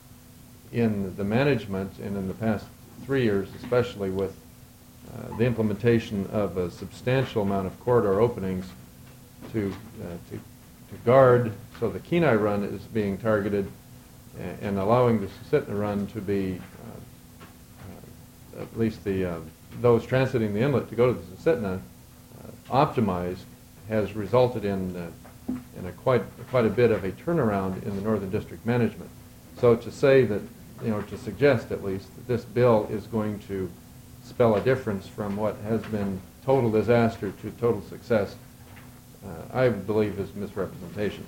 in the management and in the past three years, especially with uh, the implementation of a substantial amount of corridor openings to, uh, to, to guard, so the Kenai Run is being targeted and, and allowing the Susitna Run to be, uh, uh, at least the uh, those transiting the inlet to go to the Susitna, uh, optimized, has resulted in uh, in a quite quite a bit of a turnaround in the Northern District management. So to say that, you know, to suggest at least that this bill is going to spell a difference from what has been total disaster to total success, uh, I believe is misrepresentation.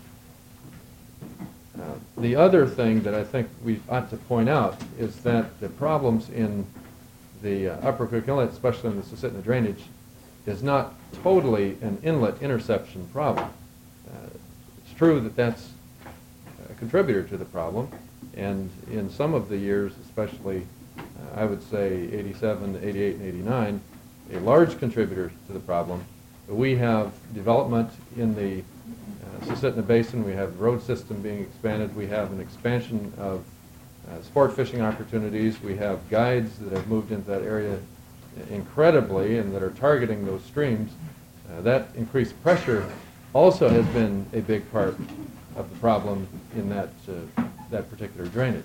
Uh, the other thing that I think we ought to point out is that the problems in the uh, Upper Cook Inlet, especially in the Susitna drainage, is not totally an inlet interception problem. Uh, it's true that that's a contributor to the problem, and in some of the years, especially uh, I would say eighty-seven, eighty-eight, and eighty-nine, a large contributor to the problem. We have development in the uh, Susitna Basin. We have the road system being expanded. We have an expansion of uh, sport fishing opportunities. We have guides that have moved into that area incredibly and that are targeting those streams. Uh, that increased pressure also has been a big part of the problem in that, uh, that particular drainage.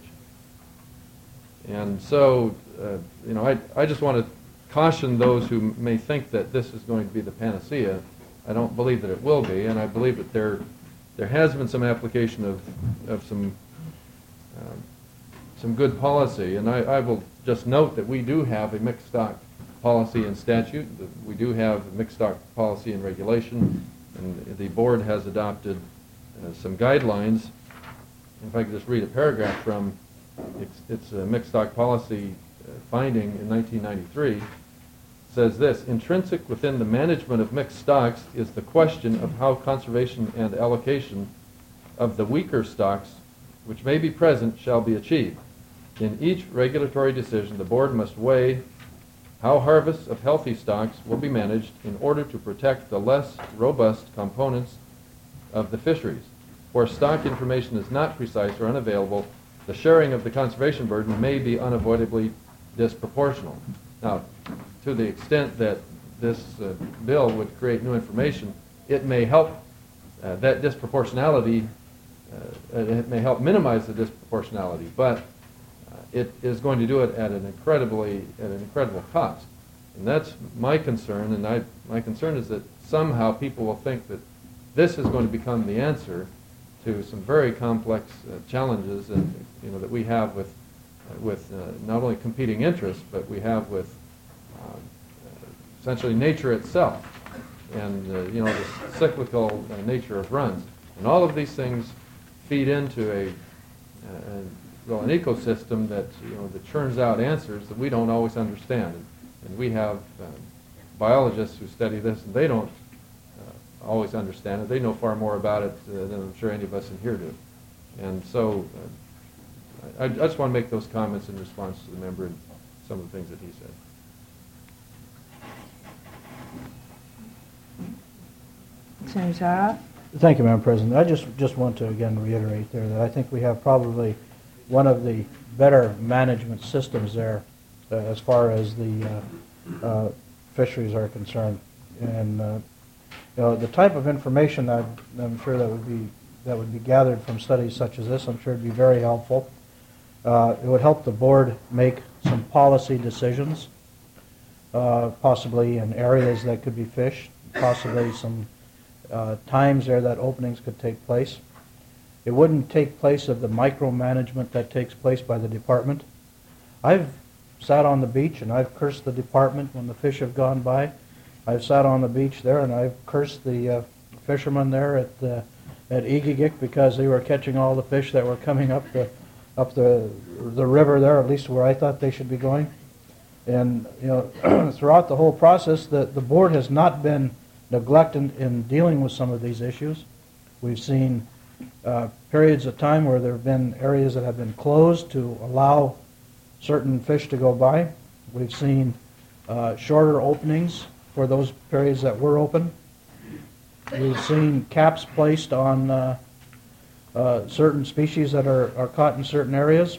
And so, uh, you know, I, I just want to caution those who may think that this is going to be the panacea. I don't believe that it will be, and I believe that there there has been some application of of some um, some good policy, and I, I will just note that we do have a mixed stock policy in statute. We do have a mixed stock policy in regulation, and the board has adopted uh, some guidelines. If I could just read a paragraph from its, its uh, mixed stock policy uh, finding in nineteen ninety-three. Says this: intrinsic within the management of mixed stocks is the question of how conservation and allocation of the weaker stocks which may be present shall be achieved. In each regulatory decision, the board must weigh how harvests of healthy stocks will be managed in order to protect the less robust components of the fisheries. Where stock information is not precise or unavailable, the sharing of the conservation burden may be unavoidably disproportional. Now, to the extent that this uh, bill would create new information, it may help uh, that disproportionality, uh, it may help minimize the disproportionality, but uh, it is going to do it at an incredibly, at an incredible cost. And that's my concern, and I, my concern is that somehow people will think that this is going to become the answer to some very complex uh, challenges and, you know, that we have with, uh, with uh, not only competing interests, but we have with Um, essentially nature itself, and uh, you know, the cyclical uh, nature of runs, and all of these things feed into a, uh, well, an ecosystem that, you know, that churns out answers that we don't always understand, and, and we have uh, biologists who study this, and they don't uh, always understand it. They know far more about it uh, than I'm sure any of us in here do, and so uh, I, I just want to make those comments in response to the member and some of the things that he said. Senator Zaroff? Thank you, Madam President. I just, just want to again reiterate there that I think we have probably one of the better management systems there uh, as far as the uh, uh, fisheries are concerned. And uh, you know, the type of information that I'm sure that would be that would be gathered from studies such as this, I'm sure it'd be very helpful. Uh, it would help the board make some policy decisions, uh, possibly in areas that could be fished, possibly some Uh, times there that openings could take place. It wouldn't take place of the micromanagement that takes place by the department. I've sat on the beach and I've cursed the department when the fish have gone by. I've sat on the beach there and I've cursed the uh, fishermen there at uh, at Egegik because they were catching all the fish that were coming up the up the the river there, at least where I thought they should be going. And you know, throughout the whole process, the the board has not been neglect in, in dealing with some of these issues. We've seen uh, periods of time where there have been areas that have been closed to allow certain fish to go by. We've seen uh, shorter openings for those periods that were open. We've seen caps placed on uh, uh, certain species that are, are caught in certain areas.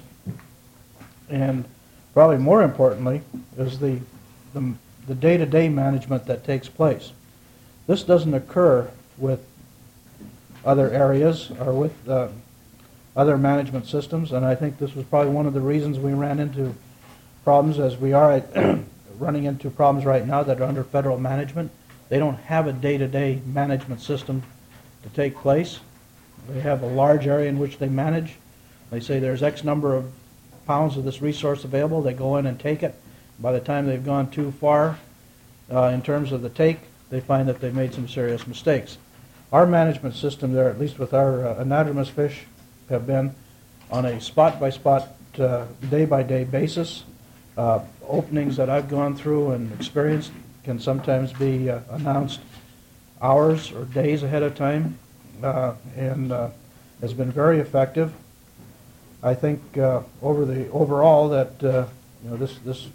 And probably more importantly is the, the, the day-to-day management that takes place. This doesn't occur with other areas or with uh, other management systems, and I think this was probably one of the reasons we ran into problems as we are at running into problems right now that are under federal management. They don't have a day-to-day management system to take place. They have a large area in which they manage. They say there's X number of pounds of this resource available. They go in and take it. By the time they've gone too far uh, in terms of the take, they find that they've made some serious mistakes. Our management system there, at least with our uh, anadromous fish, have been on a spot-by-spot, uh, day-by-day basis. Uh, openings that I've gone through and experienced can sometimes be uh, announced hours or days ahead of time, uh, and uh, has been very effective. I think uh, over the overall that uh, you know this this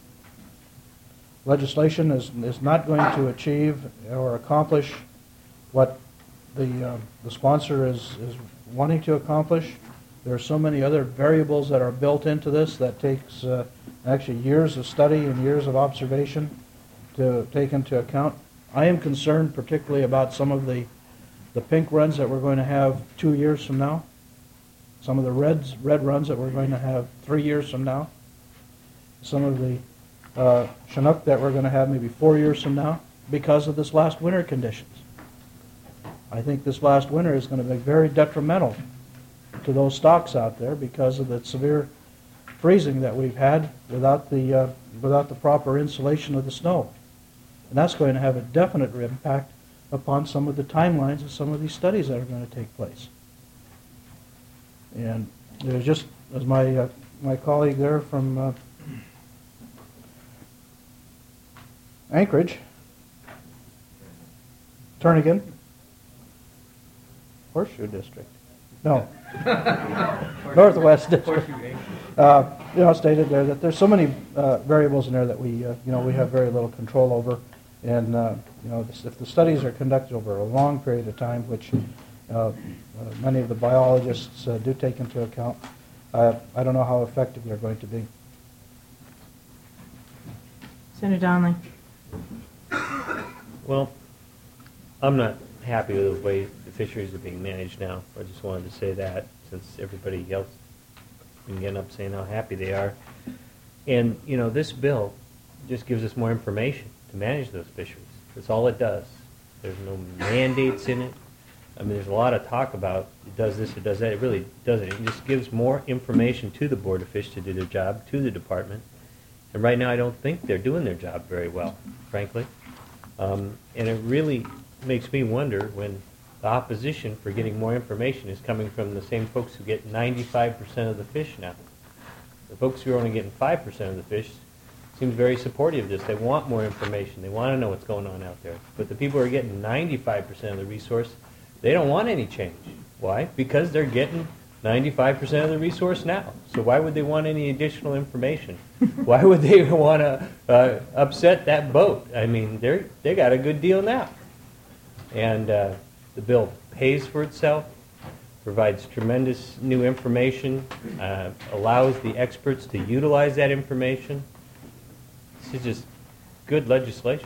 legislation is is not going to achieve or accomplish what the uh, the sponsor is is wanting to accomplish. There are so many other variables that are built into this that takes uh, actually years of study and years of observation to take into account. I am concerned particularly about some of the the pink runs that we're going to have two years from now, some of the reds, red runs that we're going to have three years from now, some of the uh, Chinook that we're going to have maybe four years from now because of this last winter conditions. I think this last winter is going to be very detrimental to those stocks out there because of the severe freezing that we've had without the uh, without the proper insulation of the snow. And that's going to have a definite impact upon some of the timelines of some of these studies that are going to take place. And there's just, as my uh, my colleague there from uh, Anchorage, Turnagain, Horseshoe District, no, Northwest District, uh, you know, stated there that there's so many uh, variables in there that we, uh, you know, we have very little control over, and uh, you know, this, if the studies are conducted over a long period of time, which uh, uh, many of the biologists uh, do take into account, uh, I don't know how effective they're going to be. Senator Donnelly. Well, I'm not happy with the way the fisheries are being managed now. I just wanted to say that since everybody else has been getting up saying how happy they are. And, you know, this bill just gives us more information to manage those fisheries. That's all it does. There's no mandates in it. I mean, there's a lot of talk about it does this, it does that. It really doesn't. It just gives more information to the Board of Fish to do their job, to the department. And right now I don't think they're doing their job very well, frankly. Um, and it really makes me wonder when the opposition for getting more information is coming from the same folks who get ninety-five percent of the fish now. The folks who are only getting five percent of the fish seems very supportive of this. They want more information. They want to know what's going on out there. But the people who are getting ninety-five percent of the resource, they don't want any change. Why? Because they're getting ninety-five percent of the resource now. So why would they want any additional information? Why would they want to uh, upset that boat? I mean, they're they got a good deal now. And uh, the bill pays for itself, provides tremendous new information, uh, allows the experts to utilize that information. This is just good legislation.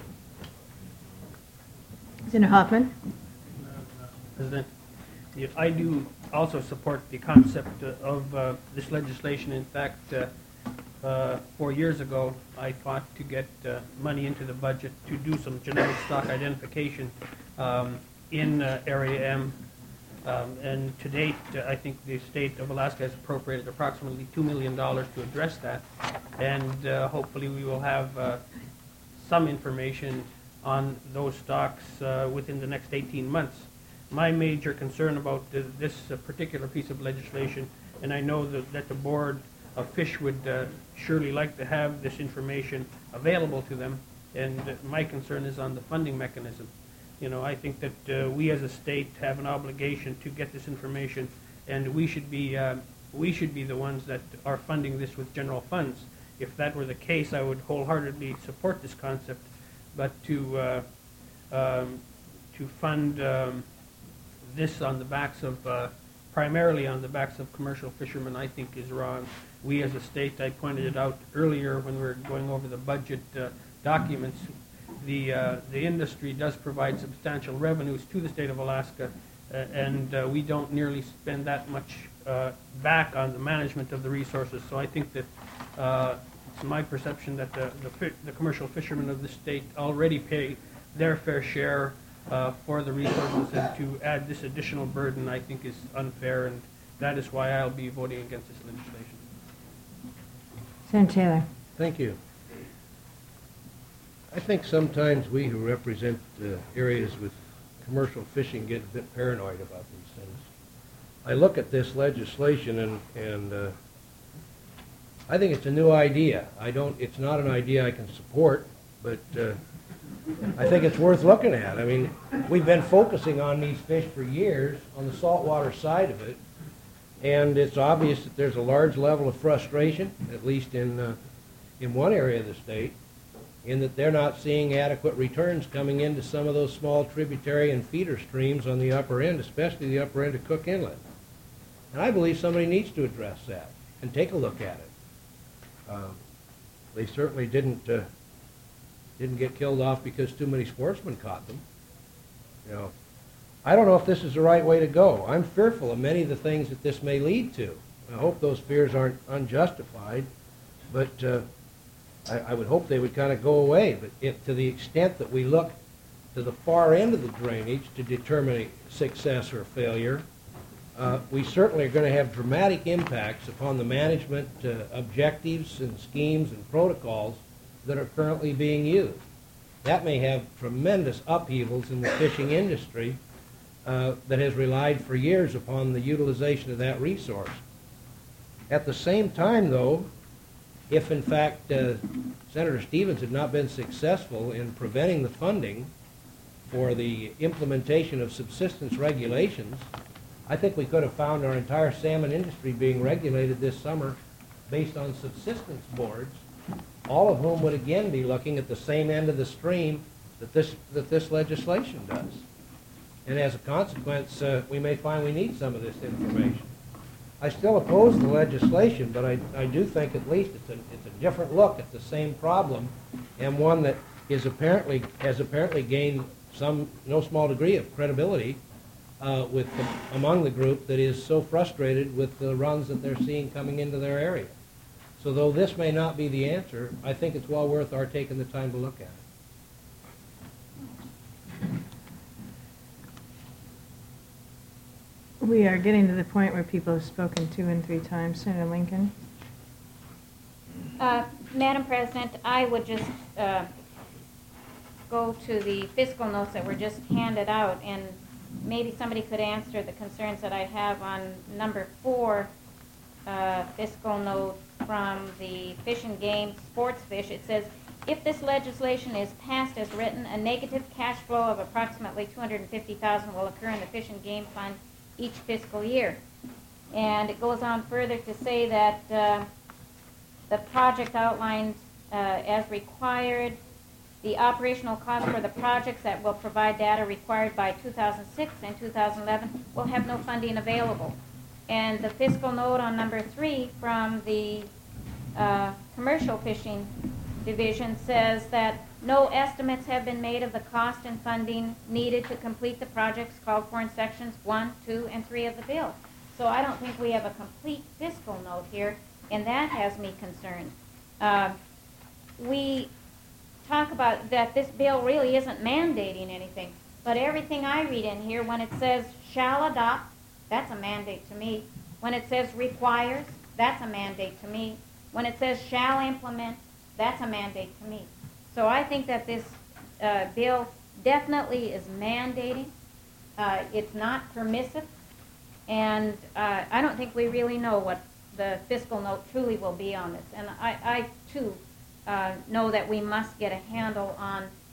Senator Hoffman. President, yeah, I do also support the concept uh, of uh, this legislation. In fact, uh, uh, four years ago, I fought to get uh, money into the budget to do some genetic stock identification um, in uh, Area M. Um, and to date, uh, I think the state of Alaska has appropriated approximately two million dollars to address that. And uh, hopefully we will have uh, some information on those stocks uh, within the next eighteen months. My major concern about the, this uh, particular piece of legislation, and I know that, that the Board of Fish would uh, surely like to have this information available to them, and uh, my concern is on the funding mechanism. You know, I think that uh, we as a state have an obligation to get this information, and we should be uh, we should be the ones that are funding this with general funds. If that were the case, I would wholeheartedly support this concept. But to uh, um, to fund um, this on the backs of uh, primarily on the backs of commercial fishermen, I think is wrong. We as a state, I pointed it out earlier when we were going over the budget uh, documents, the uh, the industry does provide substantial revenues to the state of Alaska, uh, and uh, we don't nearly spend that much uh, back on the management of the resources. So I think that uh, it's my perception that the, the, fi the commercial fishermen of the state already pay their fair share uh, for the resources, and to add this additional burden I think is unfair, and that is why I'll be voting against this legislation. Senator Taylor. Thank you. I think sometimes we who represent uh, areas with commercial fishing get a bit paranoid about these things. I look at this legislation and, and uh, I think it's a new idea. I don't, it's not an idea I can support, but uh, I think it's worth looking at. I mean, we've been focusing on these fish for years on the saltwater side of it, and it's obvious that there's a large level of frustration, at least in, uh, in one area of the state, in that they're not seeing adequate returns coming into some of those small tributary and feeder streams on the upper end, especially the upper end of Cook Inlet. And I believe somebody needs to address that and take a look at it. Um, they certainly didn't uh, didn't get killed off because too many sportsmen caught them. You know, I don't know if this is the right way to go. I'm fearful of many of the things that this may lead to. I hope those fears aren't unjustified, but uh, I, I would hope they would kind of go away. But if, to the extent that we look to the far end of the drainage to determine success or failure, uh, we certainly are going to have dramatic impacts upon the management uh, objectives and schemes and protocols that are currently being used. That may have tremendous upheavals in the fishing industry uh, that has relied for years upon the utilization of that resource. At the same time, though, if in fact uh, Senator Stevens had not been successful in preventing the funding for the implementation of subsistence regulations, I think we could have found our entire salmon industry being regulated this summer based on subsistence boards, all of whom would again be looking at the same end of the stream that this, that this legislation does. And as a consequence, uh, we may find we need some of this information. I still oppose the legislation, but I, I do think at least it's a, it's a different look at the same problem, and one that is apparently, has apparently gained some, no small degree of credibility uh, with the, among the group that is so frustrated with the runs that they're seeing coming into their area. So though this may not be the answer, I think it's well worth our taking the time to look at it. We are getting to the point where people have spoken two and three times. Senator Lincoln. Uh, Madam President, I would just uh, go to the fiscal notes that were just handed out, and maybe somebody could answer the concerns that I have on number four, uh, fiscal note from the Fish and Game Sports Fish. It says, if this legislation is passed as written, a negative cash flow of approximately two hundred fifty thousand dollars will occur in the Fish and Game Fund each fiscal year. And it goes on further to say that uh, the project outlined uh, as required, the operational costs for the projects that will provide data required by two thousand six and two thousand eleven will have no funding available. And the fiscal note on number three from the uh, commercial fishing division says that no estimates have been made of the cost and funding needed to complete the projects called for in sections one, two, and three of the bill. So I don't think we have a complete fiscal note here, and that has me concerned. Uh, we talk about that this bill really isn't mandating anything, but everything I read in here, when it says shall adopt, that's a mandate to me. When it says requires, that's a mandate to me. When it says shall implement, that's a mandate to me. So I think that this uh, bill definitely is mandating. Uh, it's not permissive. And uh, I don't think we really know what the fiscal note truly will be on this. And I, I too, uh, know that we must get a handle on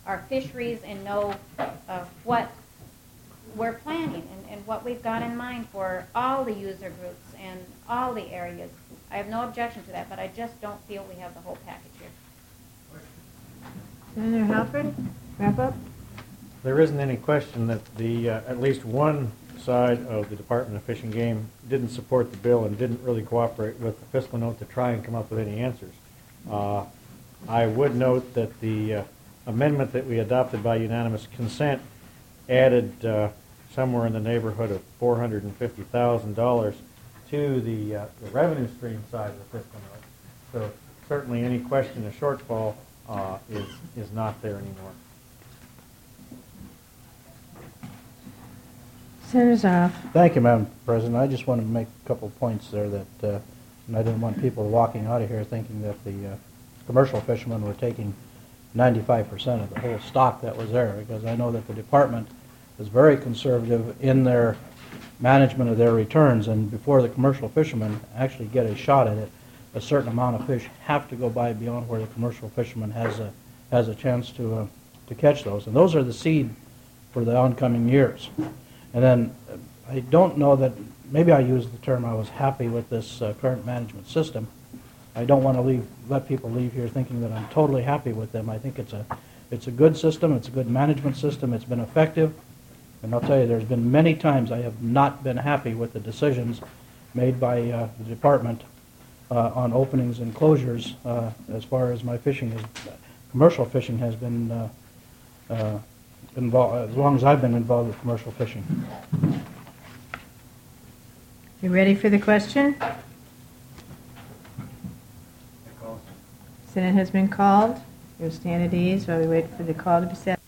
our fisheries and know uh, what we're planning and, and what we've got in mind for all the user groups and all the areas. I have no objection to that, but I just don't feel we have the whole package here. Senator Halford, wrap up. There isn't any question that the, uh, at least one side of the Department of Fish and Game didn't support the bill and didn't really cooperate with the fiscal note to try and come up with any answers. Uh, I would note that the uh, amendment that we adopted by unanimous consent added uh, somewhere in the neighborhood of four hundred fifty thousand dollars to the, uh, the revenue stream side of the fiscal note. So certainly any question of shortfall uh, is, is not there anymore. Senator Zaroff. Thank you, Madam President. I just wanted to make a couple of points there that, uh, and I didn't want people walking out of here thinking that the uh, commercial fishermen were taking ninety-five percent of the whole stock that was there, because I know that the department is very conservative in their management of their returns, and before the commercial fishermen actually get a shot at it, a certain amount of fish have to go by beyond where the commercial fisherman has a has a chance to uh, to catch those, and those are the seed for the oncoming years. And then uh, I don't know that, maybe I used the term I was happy with this uh, current management system. I don't want to leave, let people leave here thinking that I'm totally happy with them. I think it's a, it's a good system, it's a good management system, it's been effective. And I'll tell you, there's been many times I have not been happy with the decisions made by uh, the department uh, on openings and closures uh, as far as my fishing is, commercial fishing has been uh, uh, involved, as long as I've been involved with commercial fishing. You ready for the question? Senate has been called. You'll stand at ease while we wait for the call to be set.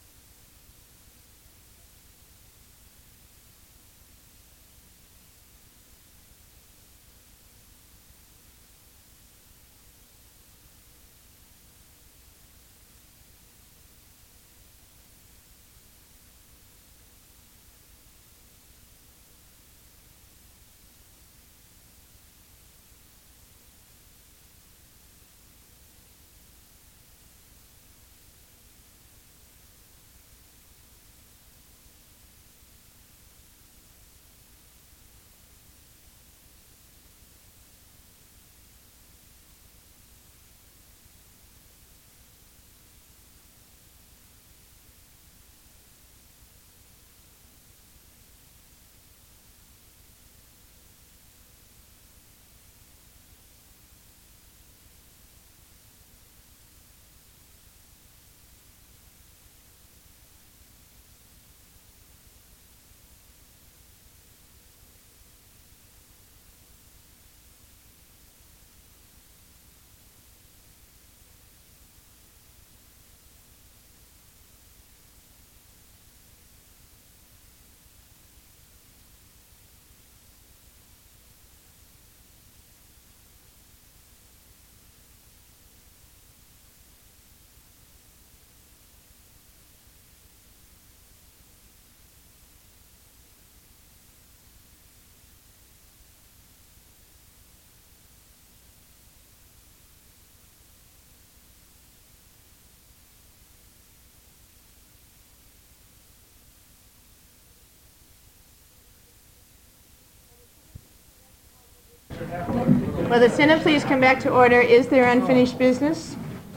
Will the Senate please come back to order? Is there unfinished business?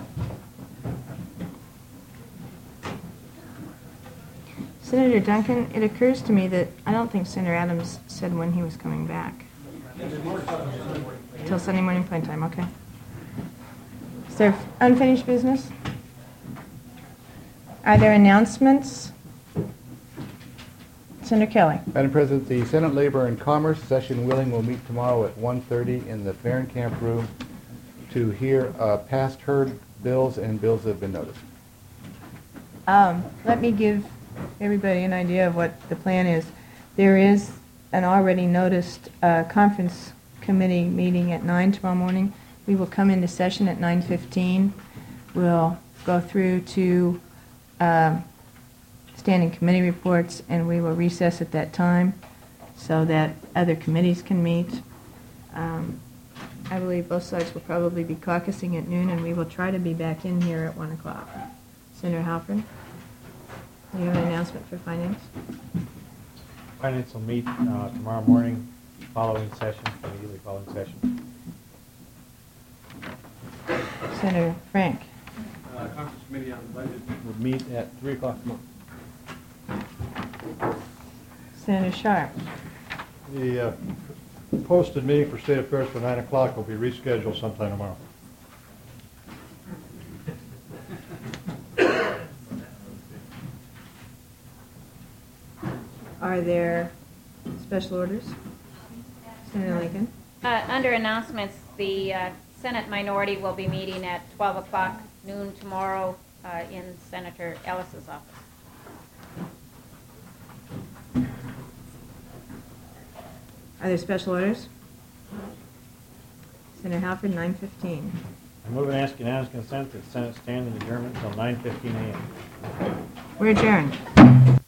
Senator Duncan, it occurs to me that I don't think Senator Adams said when he was coming back. Till Sunday morning plain time, okay. Is there unfinished business? Are there announcements? Senator Kelly. Madam President, the Senate Labor and Commerce session willing will meet tomorrow at one thirty in the Fahrenkamp room to hear uh, past heard bills and bills that have been noticed. Um, let me give everybody an idea of what the plan is. There is an already noticed uh, conference committee meeting at nine tomorrow morning. We will come into session at nine fifteen. We'll go through to um, standing committee reports, and we will recess at that time so that other committees can meet. Um, I believe both sides will probably be caucusing at noon, and we will try to be back in here at one o'clock. Senator Halpern, do you have an announcement for finance? Finance will meet uh, tomorrow morning, following session, immediately following session. Senator Frank. Uh, Conference Committee on the Budget will meet at three o'clock tomorrow. Senator Sharp. The uh, posted meeting for State Affairs for nine o'clock will be rescheduled sometime tomorrow. Are there special orders? Senator Lincoln. Uh, Under announcements, the uh, Senate minority will be meeting at twelve o'clock noon tomorrow uh, in Senator Ellis's office. Are there special orders? Senator Halpern, nine fifteen. I move and ask unanimous consent that the Senate stand in adjournment until nine fifteen a m We're adjourned.